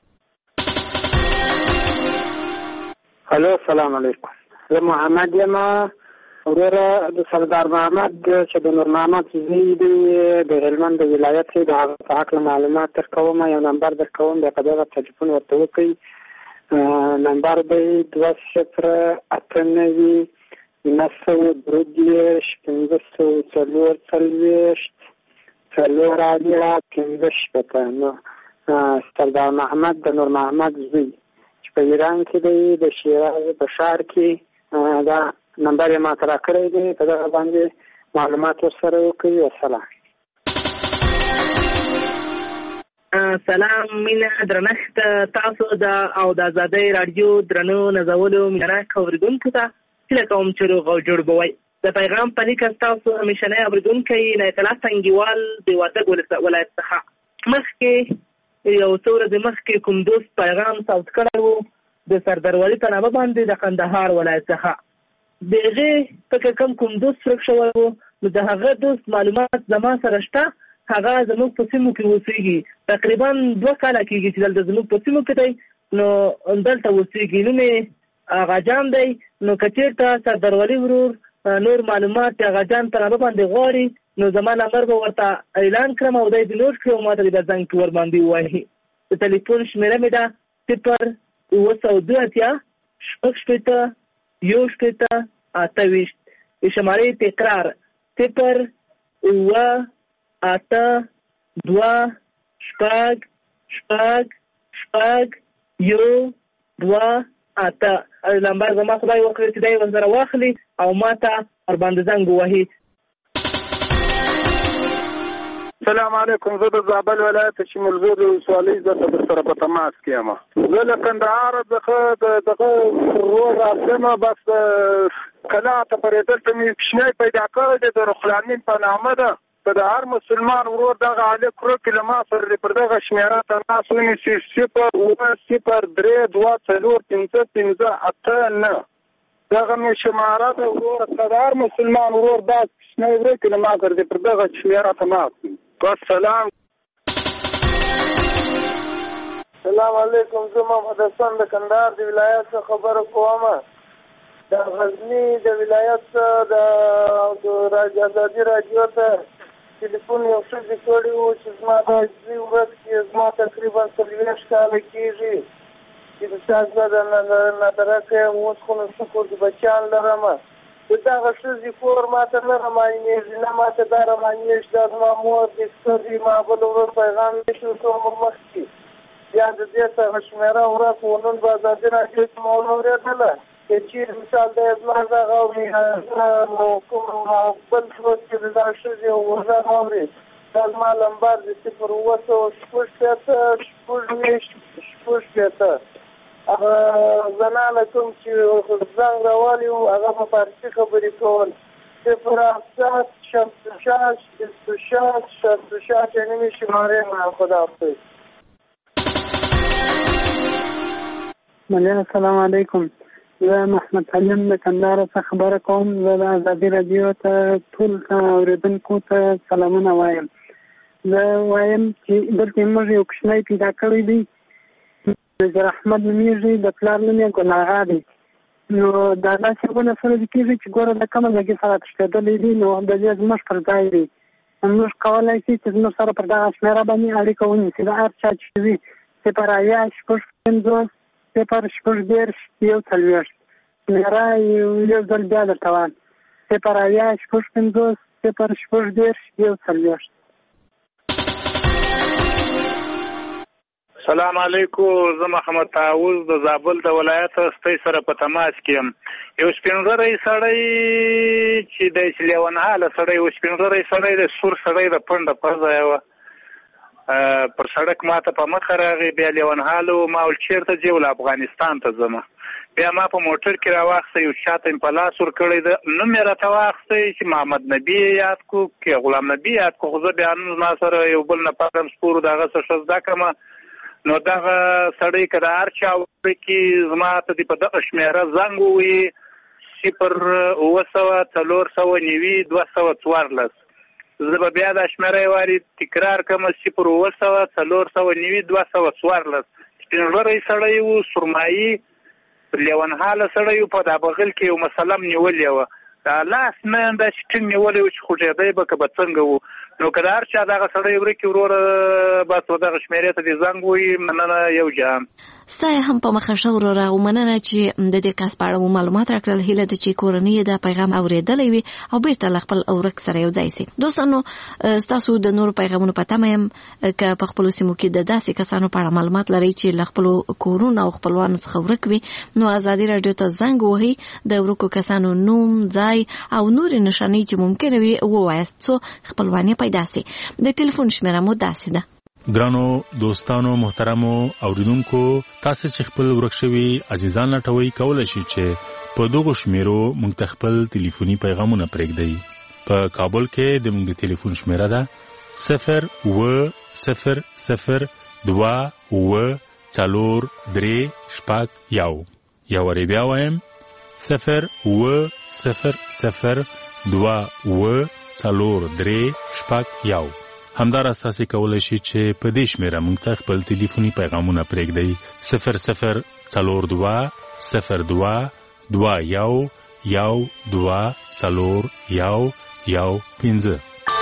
هلو السلام علیکم. زه محمد یم وروره د سردار محمد چې د نور محمد زوی دی د هلمند ولایت دی د هغه په هکله معلومات درکوم. یو نمبر درکوم بیا په دغه تلیفون ورته وکړئ. نمبر دی دوه صفر اته نوي نهه سوه درې دېرش پنځه سوه څلور څلوېښت څلور اویا پنځه شپېته. نو سردار محمد د نور محمد زوی چې په ایران کې دی د شیراز په ښار کې دا نمبر یې ماته راکړی دی. په دغه باندې معلومات ورسره وکړئ. والسلام. سلام مینه درنښت تاسو د او د ازادۍ راډیو درنو نازولو مینهناک اورېدونکو ته هیله کوم چې روغ او جوړ به وئ. د پیغام په لیکه ستاسو همیشنی اورېدونکی عنایت الله سنګیوال د وردګ ولایت څخه مخکې یو څو ورځې مخکې کوم دوست پیغام ثبت کړی و د سرداروالي په نامه باندې د کندهار ولایت څخه. د هغې پکې کوم کوم دوست ورک شوی و نو د هغه دوست معلومات زما سره شته. هغه زموږ په سیمو کې اوسېږي. تقریبا دوه کاله کېږي چې دلته زموږ په سیمو کې دی نو دلته اوسېږي. نوم یې اغاجان دی. نو که چېرته سرداروالي ورور نور معلومات د اغاجان په نامه باندې غواړي نو زما نمبر به ورته اعلان کړم او دی دې نوټ کړي او ما ته دې بیا زنګ کې ورباندې ووایي. د تلیفون شمېره مې ده صفر اوه سوه دوه اتیا شپږ شپېته یو شپېته اته ویشت. د شمارې تکرار صفر اوه اته دوه شپږ شپږ شپږ یو دوه اته. نمبر زما خدای وکړي چې دی ورسره واخلي او ما ته ورباندې زنګ ووهي. السلام علیکم. زه د زابل ولایت شمال زور ولسوالۍ زه در سره په تماس کې یم. زه له کندهار څخه د دغه ورور راځم. بس کلا ته پرېدل ته مې کوچنی پیدا کړی دی د رخلامین په نامه ده. که د هر مسلمان ورور دغه هلک ورک له ما سره پر دغه شمېره تماس ونیسي صفر اوه صفر درې دوه څلور پنځه پنځه اته نه. دغه مې شماره ده ورور. که د هر مسلمان ورور دا کوچنی ورک له ما سره پر دغه شمېره تماس. السلام. السلام علیکم. زه محمد حسن د کندهار د ولایت څخه خبره کوم. د غزني د ولایت د ازادي راډیو ته ټلیفون یو ښځې کړی و چې زما د عاجزۍ ورځ کې زما تقریبا څلوېښت کاله کېږي چې د تاسو د نادرکه یم، اوس خو نو شکر د بچیان لرم. د دغه ښځې کور ما ته نه رامعلومېږي، نه ما ته دا رامعلومېږي دا زما مور دې سترګې ما بله ورځ پیغام نشو کوم مخکې بیا د دې څخه شمېره ورځ و نن به ازادي راډیو کې مو واورېدله که چېرې مثال دی زما غږ اوري نو کوم بل څوک چې د دغه ښځې غږ اوري دا زما لمبر د صفر اووه سوه شپږ شپېته شپږ ویشت شپږ شپېته. هغه زنانه کوم چې زنګ راوالي وو هغه په فارسي خبرې کول صفر هفتاد شصت و شش بیست و شش شصت و شش یعنې مې شمارې ما خداحافظ. ملي السلام علیکم، زه محمد حلیم د کندهار څخه خبره کوم. زه د ازادي راډیو ته ټول اورېدونکو ته سلامونه وایم. زه وایم چې دلته موږ یو کوچنی پیدا کړی دی، نظر احمد نومېږي، د پلار نوم یې ګناغا دی. نو دا داسې ونه سره د کېږي چې ګوره د کومه ځای څخه تښتېدلی دی، نو د دې زموږ پر ځای دی. موږ کولی شي چې زموږ سره پر دغه شمېره باندې اړیکه ونیسي. د هر چا چې وي صفر اویا شپږ پنځوس صفر شپږ دېرش یو څلوېښت شمېره یو ځل بیا درته وایم صفر اویا شپږ پنځوس صفر شپږ دېرش یو څلوېښت. سلام علیکم، زه محمد تعوض د زابل د ولایت ستۍ سره په تماس کې یم. یو سپینږیری سړی چې د لیونهاله سړی و سپینږیری سړی د سور سړی د پنډه پزه یې وه پر سړک ما ته په مخه راغی، بیا لیونهاله و ما ول چېرته ځې ول افغانستان ته ځمه. بیا ما په موټر کې راواخیستی، یو چا ته مې په لاس ورکړی ده، نوم یې راته واخیستی چې محمد نبي یې یاد کړو که غلام نبي یاد کړو، خو زه بیا نن زما سره یو بل نه پرم سپور د هغه څه ښه زده کړمه. نو دغه سړی که د هر چا وړی کې زما ته دې په دغه شمېره زنګ ووایي صفر اووه سوه څلور سوه نوي دوه سوه څوارلس. زه به بیا دا شمېره یې واري تکرار کړم صفر اووه سوه څلور سوه نوي دوه سوه څوارلس. سپینږیری سړی و، سرمایي لیونهاله سړی و، په دا بغل کې یو مسله م نیولې وه، دا لاس نه همداسې ټینګ نیولی و چې خوږېدی به که به څنګه و. نو که د هر چا دغه سړی ورکې وروره بس و دغه شمېرې ته دې زنګ ووایي. مننه یو جهان. ستا یې هم په مخه ښه وروره او مننه چې د دې کس په اړه مو معلومات راکړل. هیله ده چې کورنۍ یې دا پیغام اورېدلی وي او بیرته له خپل ورک سره یو ځای سي. دوستانو، ستاسو د نورو پیغامونو په تمه یم که په خپلو سیمو کې د داسې کسانو په اړه معلومات لرئ چې له خپلو کورونو او خپلوانو څخه ورک وي، نو ازادي راډیو ته زنګ ووهئ، د ورکو کسانو نوم، ځای او نورې نښانې چې ممکنه وي ووایاست څو خپلوان یې پیدا سي. د ټلیفون شمېره مو داسې ده: ګرانو دوستانو محترمو اوریدونکو، تاسو چې خپل ورک شوي عزیزان لټوئ کولی شئ چې په دغو شمیرو موږ ته خپل ټلیفوني پیغامونه پرېږدئ. په کابل کې د موږ د ټلیفون شمیره ده صفر اووه صفر صفر دوه اووه څلور درې شپږ یو. یا وارې بیا وایم صفر اووه صفر صفر دوه اووه څلور درې شپږ یو. همداراز تاسو کولی شئ چې په دې شمیره موږ ته خپل ټلیفوني پیغامونه پرېږدئ صفر صفر څلور دوه صفر دوه دوه یو یو دوه څلور یو یو پنځه.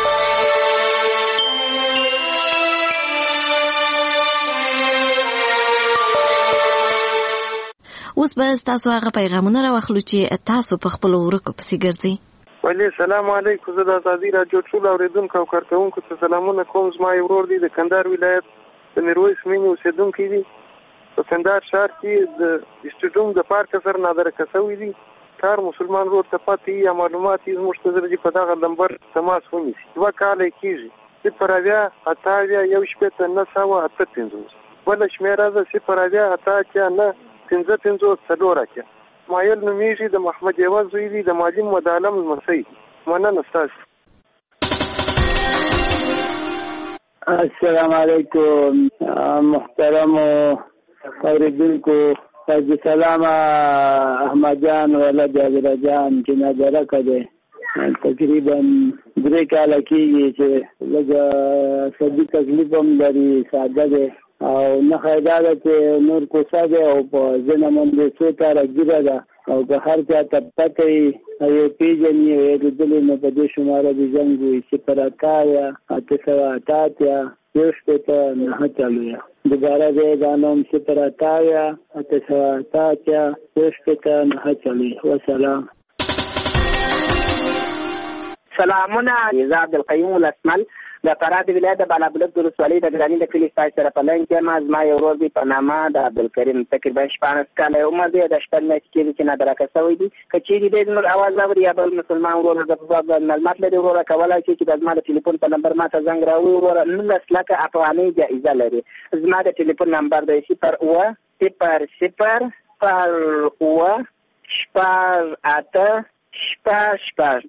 اوس به تاسو هغه پیغامونه راوخلو چې تاسو په خپل ورکو پسې ګرځئ. ولی سلام علیکم، زه د ازادي راډیو ټول اوریدونکو او کارکوونکو ته سلامونه کوم. زما یو ورور دی د کندهار ولایت د میرویس مینې اوسېدونکی دی. په کندهار ښار کې د سټیډیوم د پارک سره نادرکه شوی دی. کار مسلمان ورور ته پاتې یا معلومات یې زموږ ته زر دي په دغه نمبر تماس ونیسي. دوه کاله یې کېږي. صفر اویا اته اویا یو شپېته نه سوه اته پنځوس. بله شمېره ده صفر اویا اته اتیا نه پنځه پنځوس څلور اتیا. مایل نومېږي، د محمد یوه زوی دی، د معلم مدعلم لمسی. مننه ستاسو. السلام علیکم محترم اوریدونکو، حاجی سلام احمد جان ولد عبدالله جان چې نادرکه دی، تقریبا درې کاله کېږي چې لږ صحي تکلیف هم لري، ساده دی او نه خیدا ده چې نور کوڅه دی او په ځینه باندې څو تاره ګیره ده او که هر چا تپته کوي او یې پېژني او یې لیدلي نو په دې شماره د زنګ وي صفر اته اویا اته سوه اته اتیا یو شپېته نهه څلوېښت دوباره دی دا نوم صفر اته اویا اته سوه اته اتیا یو شپېته نهه څلوېښت وسلام. سلامونه زه عبدالقیوم الاسمل د فراه د ولایت د بالابلد د ولسوالۍ د ګراني د کلي ستاسو سره په لاین کې یم. زما یو ورور دی په نامه د عبدالکریم تقریبا شپاړس کاله یې عمر دی. د شپږ میاشتې کېږي چې نادرکه شوی دی. که چېرې دی زموږ اواز اوري یا بل مسلمان ورور د باب معلومات لري وروره کولی شي چې د زما د ټلیفون په نمبر ما ته زنګ راوړي. وروره نولس لکه افغانۍ جایزه لري. زما د ټلیفون نمبر دی صفر اووه صفر صفر صفر اووه شپږ اته شپږ شپږ.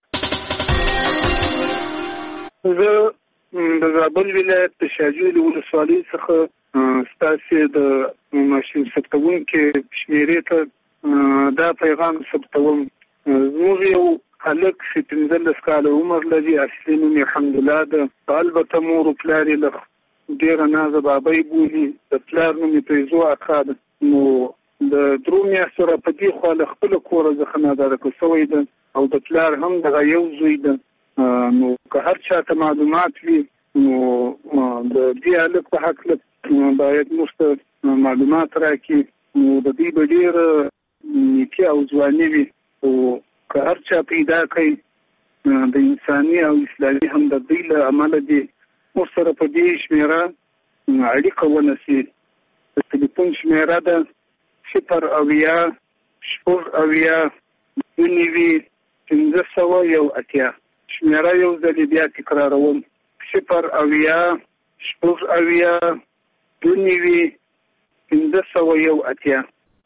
زه د زابل ولایت د شاجوی د ولسوالۍ څخه ستاسې د ماشین ثبتوونکي شمېرې ته دا پیغام ثبتوم. زموږ یو هلک چې پنځلس کاله عمر لري، اصلي نوم یې حمدالله ده. البته مور و پلار یې له ډېره نازه بابۍ بولي. د پلار نوم یې فیضو اکا ده. نو د درو میاشتو را په دې خوا له خپله کوره څخه نادرکه شوی ده او د پلار هم دغه یو زوی ده. نو که هر چا ته معلومات وي نو د دې هلک په هکله باید موږ ته معلومات راکړي. نو د دوی به ډېره نیکي او ځواني وي. او که هر چا پیدا کوي د انساني او اسلامي همدردۍ له امله دې موږ سره په دې شمېره اړیکه ونیسي. د ټلیفون شمېره ده صفر اویا شپږ اویا دوه نوي پنځه سوه یو اتیا. شمېره یو ځلې بیا تکراروم صفر اویا شپږ اویا دوه نوي پنځه سوه یو اتیا.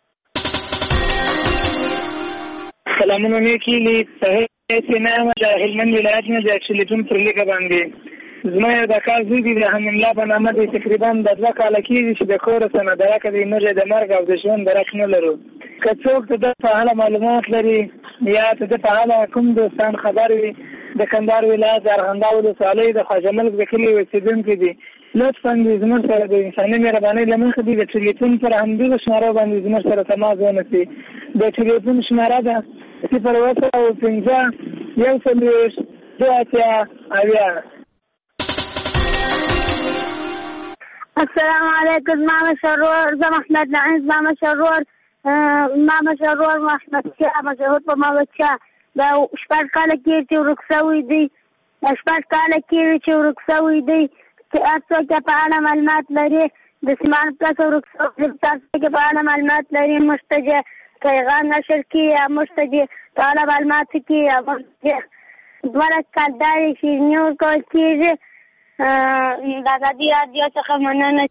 سلامونه مې کېږي. صحیح سینه د هلمند ولایت نه د ټلیفون پر لیکه باندې زما یو د کار زوی دی د حمید الله په نامه دی. تقریبا د دوه کاله کېږي چې د کوره څه نادرکه دی. موږ یې د مرګ او د ژوند درک نه لرو. که څوک د ده په اړه معلومات لري یا د ده په اړه کوم دوستان خبر وي د کندهار ولایت د ارغنداو ولسوالۍ د خواجه ملک د کلي اوسېدونکي دي، لطفا دې زموږ سره د انساني مهربانۍ له مخې دې د ټلیفون پر همدغو شمارو باندې زموږ سره تماس ونیسي. د ټلیفون شماره ده صفر اوه سوه پنځه یو څلوېښت دوه اتیا اویا. السلام علیکم. زما مشرور زه محمد نعیم. زما مشرور ما مشرور محمد شاه مشهور په محمد شاه دا شپږ کاله کېږي چې ورک شوی دی. شپږ کاله کېږي چې ورک شوی دی. چې هر څوک یې په اړه معلومات لري د سیمان پلس ورک شوی دی. هر څوک یې په اړه معلومات لري موږ ته چې پیغام نشر کړي یا موږ ته چې په اړه معلومات کړي یا موږ چې دواړه کال دا دی چې نه ورکول کېږي. د ازادي راډیو څخه مننه.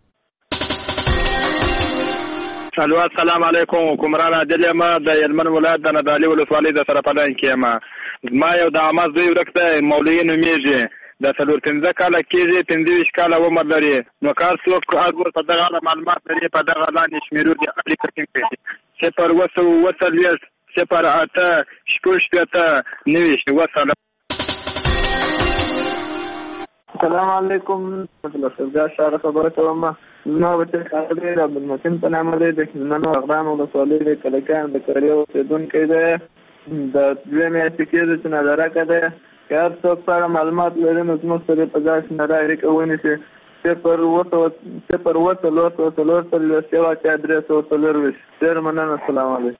الو السلام علیکم. حکمران عادل یم د هلمند ولایت د نادعلي ولسوالۍ د سره په لاین کې یم. زما یو د عمه زوی ورک دی، مولوي نومیږي. د څلور پنځه کاله کېږي، پنځه ویشت کاله عمر لري. نو کار څوک اګور په دغه اړه معلومات لري په دغه لاندې شمېرو دي اړیکه ټینګ کړي. صفر اوه سوه اوه څلوېښت صفر اته شپږ شپېته نوي. وسلام. السلام علیکم. دا شاره خبره کوم. زما بچی خالد دی، عبدالمتین په نامه دی، د هلمند اغران ولسوالۍ د کلکان د کړې اوسېدونکی دی. د دوې میاشتې کېږي چې نادرکه دی. که هر څوک په اړه معلومات لري نو زموږ سره په دغه شمېره اړیکه ونیسي. صفر اوه سوه صفر اوه څلور سوه څلور څلوېښت یو اتیا درې سوه څلورویشت. ډېر مننه. السلام علیکم.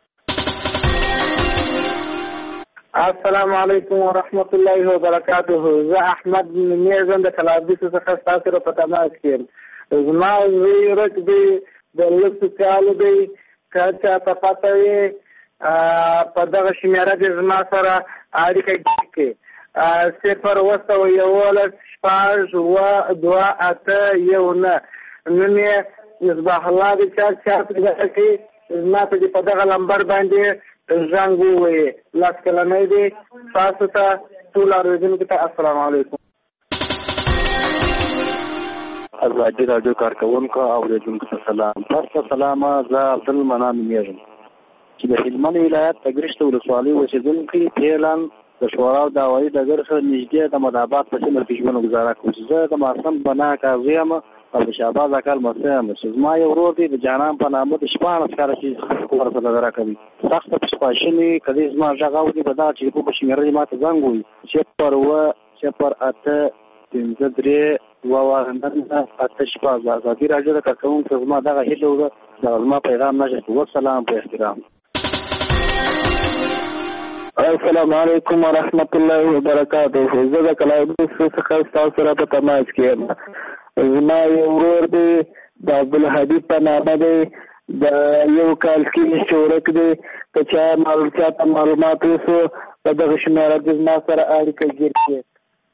السلام علیکم ورحمت الله وبرکاته. زه احمد میرزم د کلابیسو څخه ستاسو سره په تماس کې یم. زما زوی ورک دی، د لسو کالو دی. که چا ته پته وي په دغه شمېره کې زما سره اړیکه کړي. صفر اوه سوه یولس شپږ اوه دوه اته یو نه. نوم یې مصباح الله دی. چا چا پیدا کړي زما ته په دغه نمبر باندې زنګ ووایي. لاس کلنۍ دی. تاسو ته ټول اورېدونکو ته السلام علیکم. ازادي راډیو کارکوونکو او اورېدونکو ته سلام. تاسو سلام. زه عبدالمنان نومیږم چې د هلمند ولایت د ګرشت ولسوالۍ اوسېدونکی فعلاً د شورا د هوایي ډګر سره نږدې د مدابات په سیمه کې ژوند ګزاره کوم. زه د ماسم بنا قاضي یم او د شهباز اکا لمسی هم چې زما یو ورور دی د جانان په نامه د شپاړس کاله چې ورسره راکوي سخته پښپاشنې کدی زما غږ اوري په دا چې په شمیرې ماته زنګ وي چې پر و چې پر اته پنځه درې دوه وارندنه اته شپږ ازادي راډیو د کارکوونکو زما دغه هیله وه دا زما پیغام نشته والسلام په احترام. السلام علیکم ورحمت الله وبرکاته. زه د کلایبوس څخه تاسو سره په تماس کې یم. زما یو ورور دی د عبدالهادي په نامه دی د یو کال کې شورک دی که چا چاته معلومات وسو په دغه شمیره کې زما سره اړیکه جوړ کړي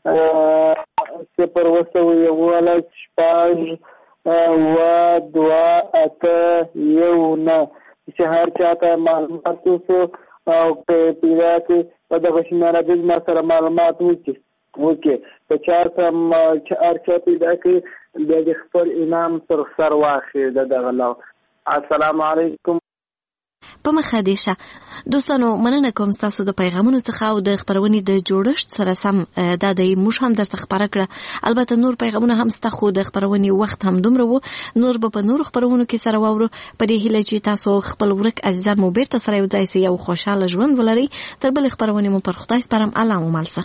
صفر اووه یوولس شپږ اووه دوه اته یو نه چې هر چاته معلومات وسو او په پیدا کې په دغه شمیره کې زما سره معلومات وکړي وکړي که چاته هر چا پیدا کړي بیا د خپل انعام تر سر واخلي د دغه لو. السلام علیکم. په مخه دې شه دوستانو، مننه کوم ستاسو د پیغامونو څخه او د خبرونې د جوړښت سره سم دا د موږ هم درته خبره کړه. البته نور پیغامونه هم ستا خو د خبرونې وخت هم دومره وو، نور به په نورو خبرونو کې سره واورو. په دې هیله چې تاسو خپل ورک عزیزان مو بیرته سره یو ځای سي او خوشاله ژوند ولرئ. تر بلې خبرونې مو پر خدای سپارم. الله مو مل شه.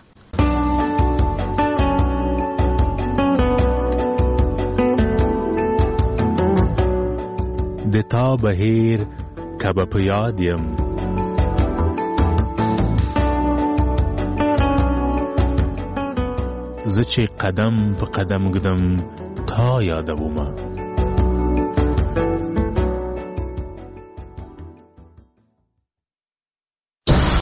د تا بهیر کبه په یاد یم زه چې قدم په قدم ګدم تا یادومه